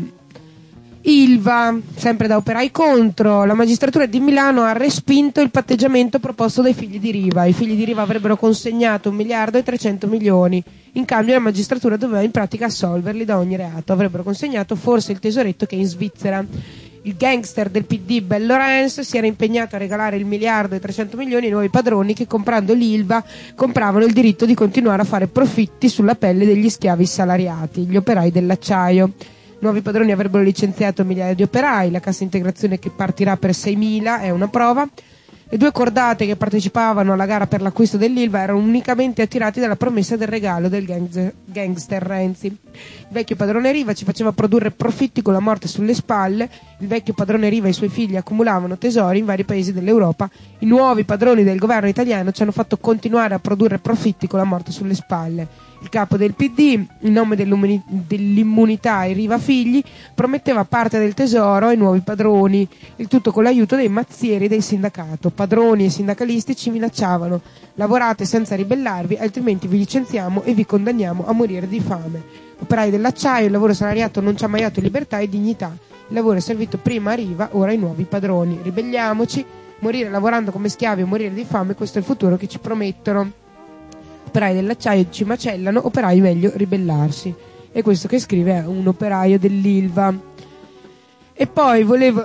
Ilva, sempre da operai contro, la magistratura di Milano ha respinto il patteggiamento proposto dai figli di Riva. I figli di Riva avrebbero consegnato 1 miliardo e 300 milioni. In cambio la magistratura doveva in pratica assolverli da ogni reato. Avrebbero consegnato forse il tesoretto che è in Svizzera. Il gangster del PD Bello Renz si era impegnato a regalare 1 miliardo e 300 milioni ai nuovi padroni che, comprando l'Ilva, compravano il diritto di continuare a fare profitti sulla pelle degli schiavi salariati, gli operai dell'acciaio. Nuovi padroni avrebbero licenziato migliaia di operai, la cassa integrazione che partirà per 6.000 è una prova. Le 2 cordate che partecipavano alla gara per l'acquisto dell'Ilva erano unicamente attirati dalla promessa del regalo del gangster Renzi. Il vecchio padrone Riva ci faceva produrre profitti con la morte sulle spalle, il vecchio padrone Riva e i suoi figli accumulavano tesori in vari paesi dell'Europa, i nuovi padroni del governo italiano ci hanno fatto continuare a produrre profitti con la morte sulle spalle. Il capo del PD, in nome dell'immunità ai Riva figli, prometteva parte del tesoro ai nuovi padroni, il tutto con l'aiuto dei mazzieri del sindacato. Padroni e sindacalisti ci minacciavano: lavorate senza ribellarvi, altrimenti vi licenziamo e vi condanniamo a morire di fame. Operai dell'acciaio, il lavoro salariato non ci ha mai dato libertà e dignità. Il lavoro è servito prima a Riva, ora ai nuovi padroni. Ribelliamoci, morire lavorando come schiavi o morire di fame, questo è il futuro che ci promettono. Operai dell'acciaio ci macellano, operai meglio ribellarsi. E questo che scrive è un operaio dell'Ilva. E poi volevo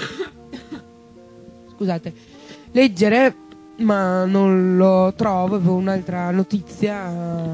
scusate, leggere, ma non lo trovo, avevo un'altra notizia.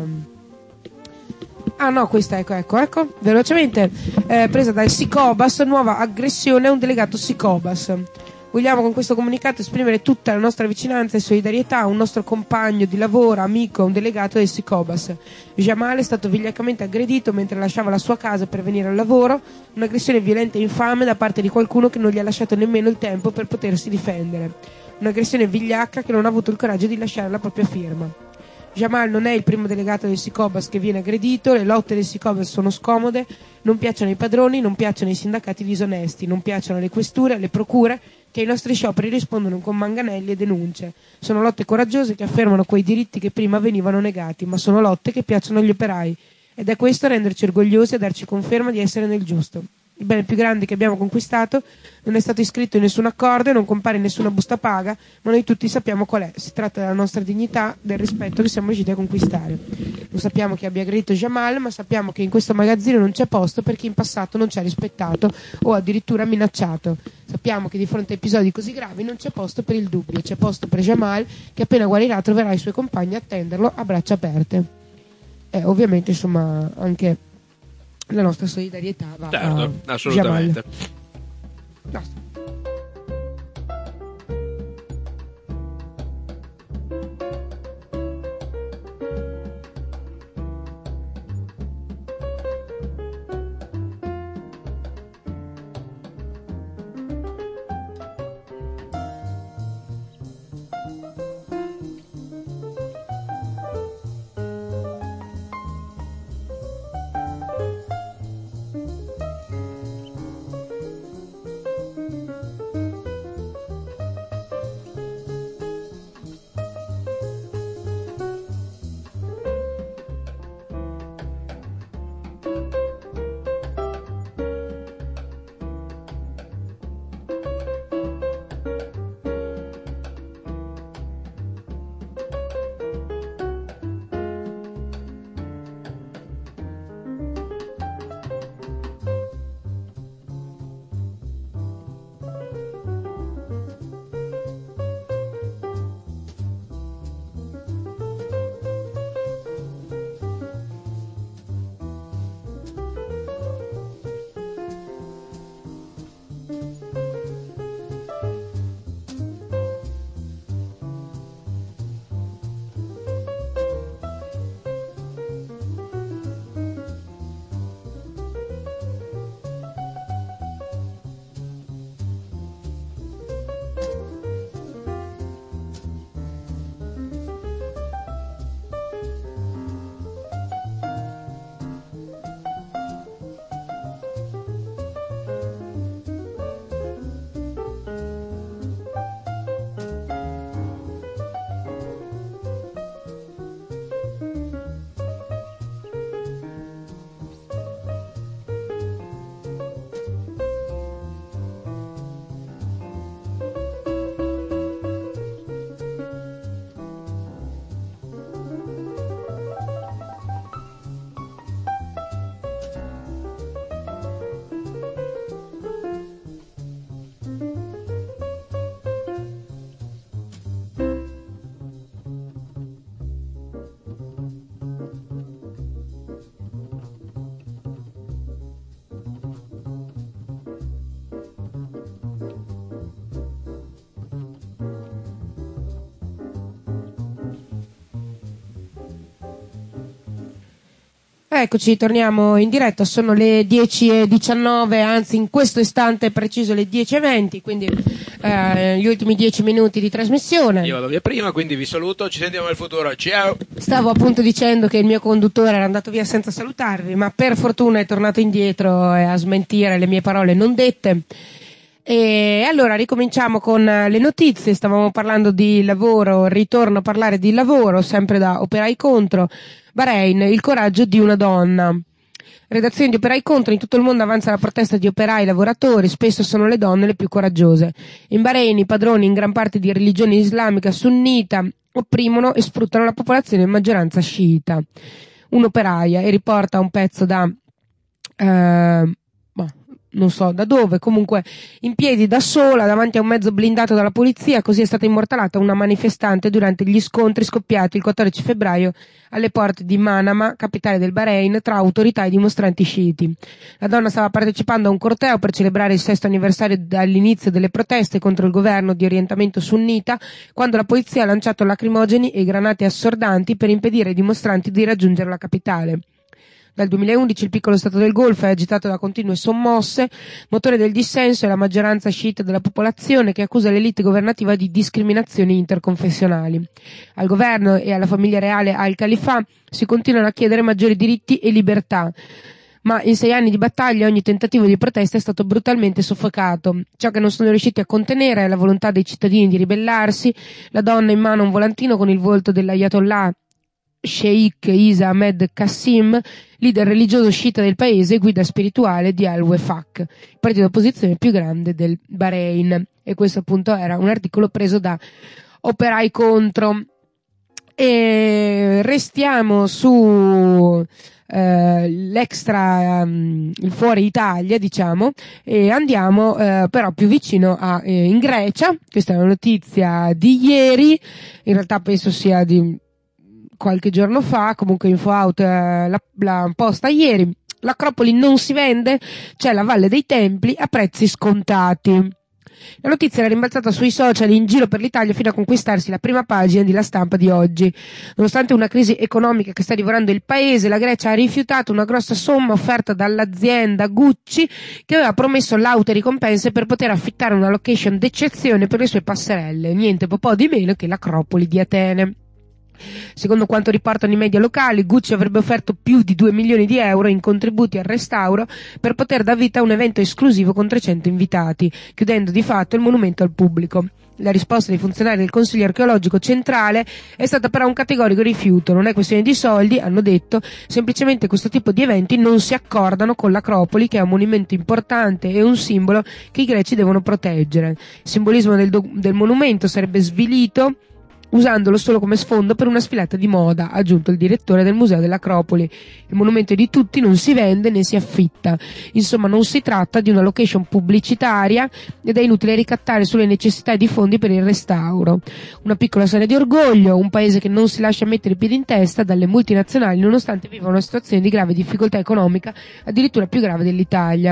Ah no, questa, ecco, velocemente, presa dal Sicobas, nuova aggressione a un delegato Sicobas. Vogliamo con questo comunicato esprimere tutta la nostra vicinanza e solidarietà a un nostro compagno di lavoro, amico, un delegato del Sicobas. Jamal è stato vigliaccamente aggredito mentre lasciava la sua casa per venire al lavoro, un'aggressione violenta e infame da parte di qualcuno che non gli ha lasciato nemmeno il tempo per potersi difendere. Un'aggressione vigliacca che non ha avuto il coraggio di lasciare la propria firma. Jamal non è il primo delegato del Sicobas che viene aggredito, le lotte del Sicobas sono scomode, non piacciono ai padroni, non piacciono ai sindacati disonesti, non piacciono alle questure, alle procure, che ai nostri scioperi rispondono con manganelli e denunce. Sono lotte coraggiose che affermano quei diritti che prima venivano negati, ma sono lotte che piacciono agli operai. Ed è questo a renderci orgogliosi e darci conferma di essere nel giusto. Il bene più grande che abbiamo conquistato non è stato iscritto in nessun accordo e non compare in nessuna busta paga, ma noi tutti sappiamo qual è. Si tratta della nostra dignità, del rispetto che siamo riusciti a conquistare. Non sappiamo chi abbia aggredito Jamal, ma sappiamo che in questo magazzino non c'è posto per chi in passato non ci ha rispettato o addirittura minacciato. Sappiamo che di fronte a episodi così gravi non c'è posto per il dubbio, c'è posto per Jamal, che appena guarirà troverà i suoi compagni a attenderlo a braccia aperte. E ovviamente, insomma, anche la nostra solidarietà va certo, a assolutamente. Jamal. Basta. Eccoci, torniamo in diretta, sono le 10:19, anzi in questo istante preciso le 10:20, quindi gli ultimi 10 minuti di trasmissione. Io vado via prima, quindi vi saluto, ci sentiamo nel futuro, ciao! Stavo appunto dicendo che il mio conduttore era andato via senza salutarvi, ma per fortuna è tornato indietro a smentire le mie parole non dette. E allora ricominciamo con le notizie. Stavamo parlando di lavoro, ritorno a parlare di lavoro, sempre da Operai Contro. Bahrain, il coraggio di una donna. Redazione di Operai Contro: in tutto il mondo avanza la protesta di operai lavoratori, spesso sono le donne le più coraggiose. In Bahrain i padroni, in gran parte di religione islamica sunnita, opprimono e sfruttano la popolazione in maggioranza sciita. Un'operaia, e riporta un pezzo da non so da dove, comunque in piedi da sola davanti a un mezzo blindato dalla polizia, così è stata immortalata una manifestante durante gli scontri scoppiati il 14 febbraio alle porte di Manama, capitale del Bahrain, tra autorità e dimostranti sciiti. La donna stava partecipando a un corteo per celebrare il 6° anniversario dall'inizio delle proteste contro il governo di orientamento sunnita, quando la polizia ha lanciato lacrimogeni e granate assordanti per impedire ai dimostranti di raggiungere la capitale. Dal 2011 il piccolo stato del Golfo è agitato da continue sommosse. Motore del dissenso è la maggioranza sciita della popolazione, che accusa l'elite governativa di discriminazioni interconfessionali. Al governo e alla famiglia reale Al Khalifa si continuano a chiedere maggiori diritti e libertà, ma in 6 anni di battaglia ogni tentativo di protesta è stato brutalmente soffocato. Ciò che non sono riusciti a contenere è la volontà dei cittadini di ribellarsi. La donna in mano a un volantino con il volto dell'Ayatollah Sheikh Isa Ahmed Qassim, leader religioso sciita del paese e guida spirituale di Al-Wefaq, il partito d'opposizione più grande del Bahrain. E questo appunto era un articolo preso da Operai Contro. E restiamo su l'extra, il fuori Italia, diciamo, e andiamo però più vicino in Grecia. Questa è una notizia di ieri, in realtà penso sia di qualche giorno fa, comunque InfoOut l'ha posta ieri. L'Acropoli non si vende, c'è la Valle dei Templi a prezzi scontati. La notizia era rimbalzata sui social in giro per l'Italia fino a conquistarsi la prima pagina di La Stampa di oggi. Nonostante una crisi economica che sta divorando il paese, la Grecia ha rifiutato una grossa somma offerta dall'azienda Gucci, che aveva promesso laute ricompense per poter affittare una location d'eccezione per le sue passerelle, niente po' di meno che l'Acropoli di Atene. Secondo quanto riportano i media locali, Gucci avrebbe offerto più di 2 milioni di euro in contributi al restauro per poter dar vita a un evento esclusivo con 300 invitati, chiudendo di fatto il monumento al pubblico. La risposta dei funzionari del Consiglio archeologico centrale è stata però un categorico rifiuto. Non è questione di soldi, hanno detto, semplicemente questo tipo di eventi non si accordano con l'Acropoli, che è un monumento importante e un simbolo che i greci devono proteggere. Il simbolismo del monumento sarebbe svilito usandolo solo come sfondo per una sfilata di moda, ha aggiunto il direttore del Museo dell'Acropoli. Il monumento è di tutti, non si vende né si affitta. Insomma, non si tratta di una location pubblicitaria ed è inutile ricattare sulle necessità di fondi per il restauro. Una piccola storia di orgoglio, un paese che non si lascia mettere i piedi in testa dalle multinazionali nonostante viva una situazione di grave difficoltà economica, addirittura più grave dell'Italia.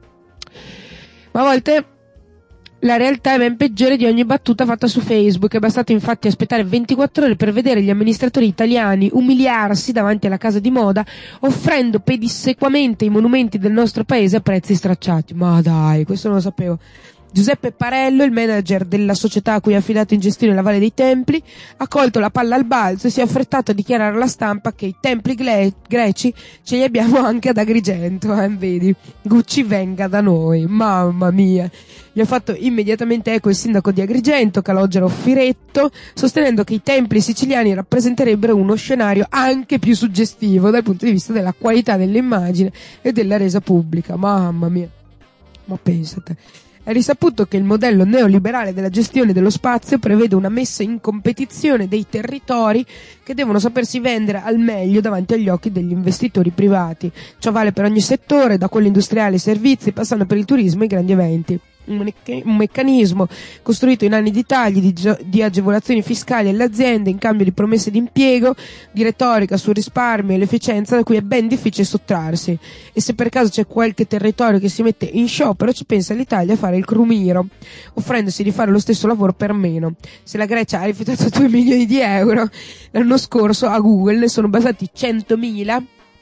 Ma a volte la realtà è ben peggiore di ogni battuta fatta su Facebook. È bastato infatti aspettare 24 ore per vedere gli amministratori italiani umiliarsi davanti alla casa di moda, offrendo pedissequamente i monumenti del nostro paese a prezzi stracciati. Ma dai, questo non lo sapevo. Giuseppe Parello, il manager della società a cui ha affidato in gestione la Valle dei Templi, ha colto la palla al balzo e si è affrettato a dichiarare alla stampa che i templi greci ce li abbiamo anche ad Agrigento. Vedi, Gucci venga da noi, mamma mia. Gli ha fatto immediatamente eco il sindaco di Agrigento, Calogero Firetto, sostenendo che i templi siciliani rappresenterebbero uno scenario anche più suggestivo dal punto di vista della qualità dell'immagine e della resa pubblica. Mamma mia, ma pensate. È risaputo che il modello neoliberale della gestione dello spazio prevede una messa in competizione dei territori che devono sapersi vendere al meglio davanti agli occhi degli investitori privati. Ciò vale per ogni settore, da quello industriale ai servizi, passando per il turismo e i grandi eventi. Un meccanismo costruito in anni di tagli, di agevolazioni fiscali alle aziende in cambio di promesse di impiego, di retorica sul risparmio e l'efficienza da cui è ben difficile sottrarsi. E se per caso c'è qualche territorio che si mette in sciopero, ci pensa l'Italia a fare il crumiro, offrendosi di fare lo stesso lavoro per meno. Se la Grecia ha rifiutato 2 milioni di euro l'anno scorso, a Google ne sono bastati 100.000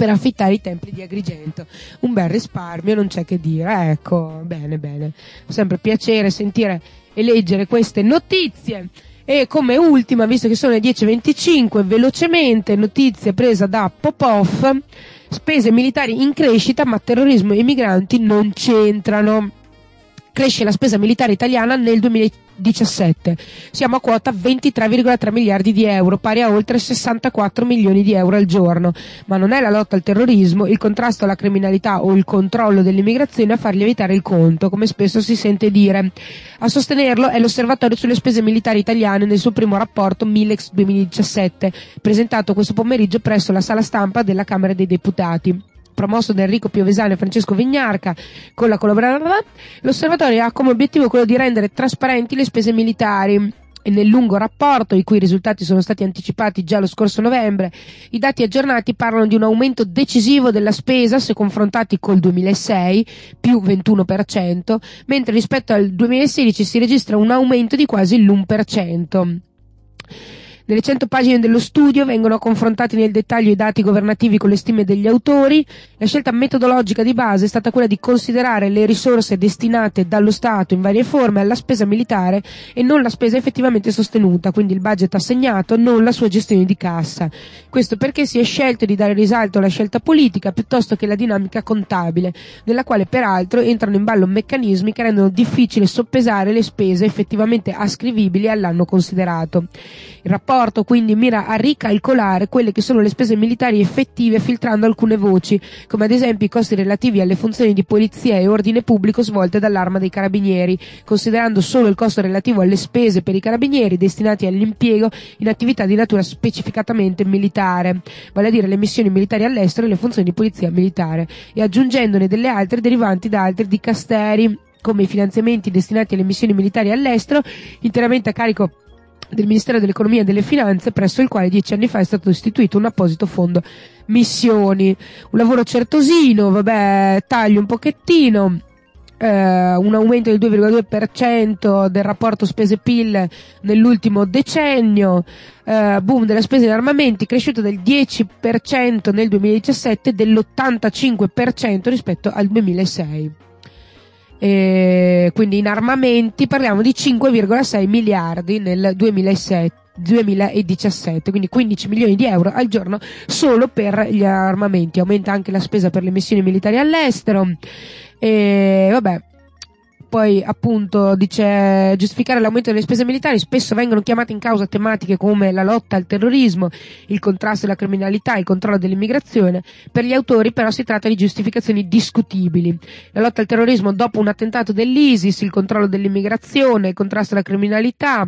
per affittare i templi di Agrigento. Un bel risparmio, non c'è che dire. Ecco, bene, fa sempre piacere sentire e leggere queste notizie. E come ultima, visto che sono le 10:25, velocemente notizia presa da Popov: spese militari in crescita, ma terrorismo e migranti non c'entrano. Cresce la spesa militare italiana nel 2017. Siamo a quota 23,3 miliardi di euro, pari a oltre 64 milioni di euro al giorno. Ma non è la lotta al terrorismo, il contrasto alla criminalità o il controllo dell'immigrazione a far lievitare il conto, come spesso si sente dire. A sostenerlo è l'Osservatorio sulle spese militari italiane nel suo primo rapporto Milex 2017, presentato questo pomeriggio presso la sala stampa della Camera dei Deputati. Promosso da Enrico Piovesani e Francesco Vignarca con la collaborazione, l'osservatorio ha come obiettivo quello di rendere trasparenti le spese militari. E nel lungo rapporto, i cui risultati sono stati anticipati già lo scorso novembre, i dati aggiornati parlano di un aumento decisivo della spesa se confrontati col 2006, più 21%, mentre rispetto al 2016 si registra un aumento di quasi l'1%. Nelle 100 pagine dello studio vengono confrontati nel dettaglio i dati governativi con le stime degli autori. La scelta metodologica di base è stata quella di considerare le risorse destinate dallo Stato in varie forme alla spesa militare e non la spesa effettivamente sostenuta, quindi il budget assegnato, non la sua gestione di cassa. Questo perché si è scelto di dare risalto alla scelta politica piuttosto che alla dinamica contabile, nella quale peraltro entrano in ballo meccanismi che rendono difficile soppesare le spese effettivamente ascrivibili all'anno considerato. Il rapporto quindi mira a ricalcolare quelle che sono le spese militari effettive filtrando alcune voci, come ad esempio i costi relativi alle funzioni di polizia e ordine pubblico svolte dall'Arma dei Carabinieri, considerando solo il costo relativo alle spese per i carabinieri destinati all'impiego in attività di natura specificatamente militare, vale a dire le missioni militari all'estero e le funzioni di polizia militare, e aggiungendone delle altre derivanti da altri dicasteri, come i finanziamenti destinati alle missioni militari all'estero, interamente a carico del Ministero dell'Economia e delle Finanze, presso il quale 10 anni fa è stato istituito un apposito fondo missioni. Un lavoro certosino, taglio un pochettino, un aumento del 2,2% del rapporto spese-PIL nell'ultimo decennio, boom della spesa in armamenti, cresciuto del 10% nel 2017 e dell'85% rispetto al 2006. Quindi in armamenti parliamo di 5,6 miliardi nel 2017, quindi 15 milioni di euro al giorno solo per gli armamenti. Aumenta anche la spesa per le missioni militari all'estero poi appunto dice: giustificare l'aumento delle spese militari spesso vengono chiamate in causa tematiche come la lotta al terrorismo, il contrasto alla criminalità, il controllo dell'immigrazione. Per gli autori però si tratta di giustificazioni discutibili. La lotta al terrorismo dopo un attentato dell'ISIS, il controllo dell'immigrazione, il contrasto alla criminalità,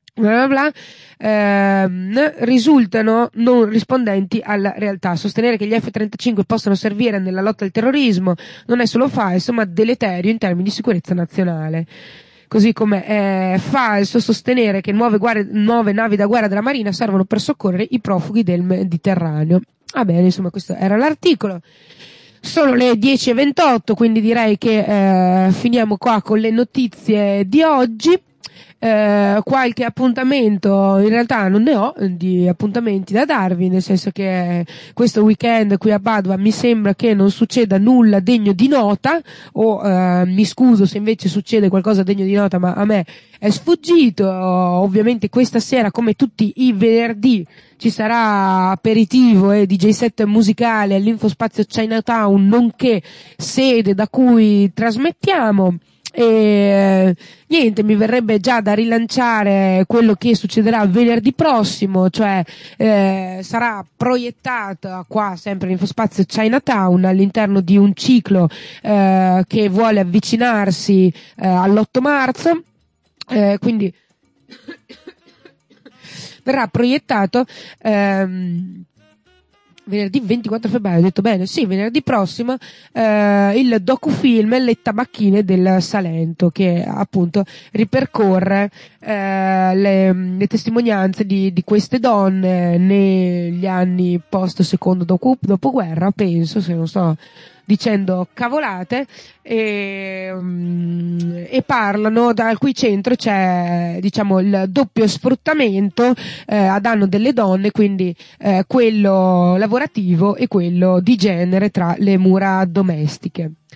risultano non rispondenti alla realtà. Sostenere che gli F-35 possono servire nella lotta al terrorismo non è solo falso, ma deleterio in termini di sicurezza nazionale. Così come è falso sostenere che nuove navi da guerra della Marina servono per soccorrere i profughi del Mediterraneo. Va bene, insomma, questo era l'articolo. Sono le 10:28, quindi direi che finiamo qua con le notizie di oggi. Qualche appuntamento, in realtà non ne ho di appuntamenti da darvi, nel senso che questo weekend qui a Padova mi sembra che non succeda nulla degno di nota, mi scuso se invece succede qualcosa degno di nota, ma a me è sfuggito. Ovviamente questa sera, come tutti i venerdì, ci sarà aperitivo e DJ set musicale all'Infospazio Chinatown, nonché sede da cui trasmettiamo. E niente, mi verrebbe già da rilanciare quello che succederà venerdì prossimo, cioè sarà proiettata qua sempre l'Infospazio Chinatown all'interno di un ciclo che vuole avvicinarsi all'8 marzo, quindi verrà proiettato venerdì 24 febbraio, ho detto bene? Sì, venerdì prossimo, il docufilm Le tabacchine del Salento, che appunto ripercorre le testimonianze di queste donne negli anni post secondo dopoguerra, penso, se non sto dicendo cavolate e parlano, al cui centro c'è, diciamo, il doppio sfruttamento a danno delle donne, quindi quello lavorativo e quello di genere tra le mura domestiche.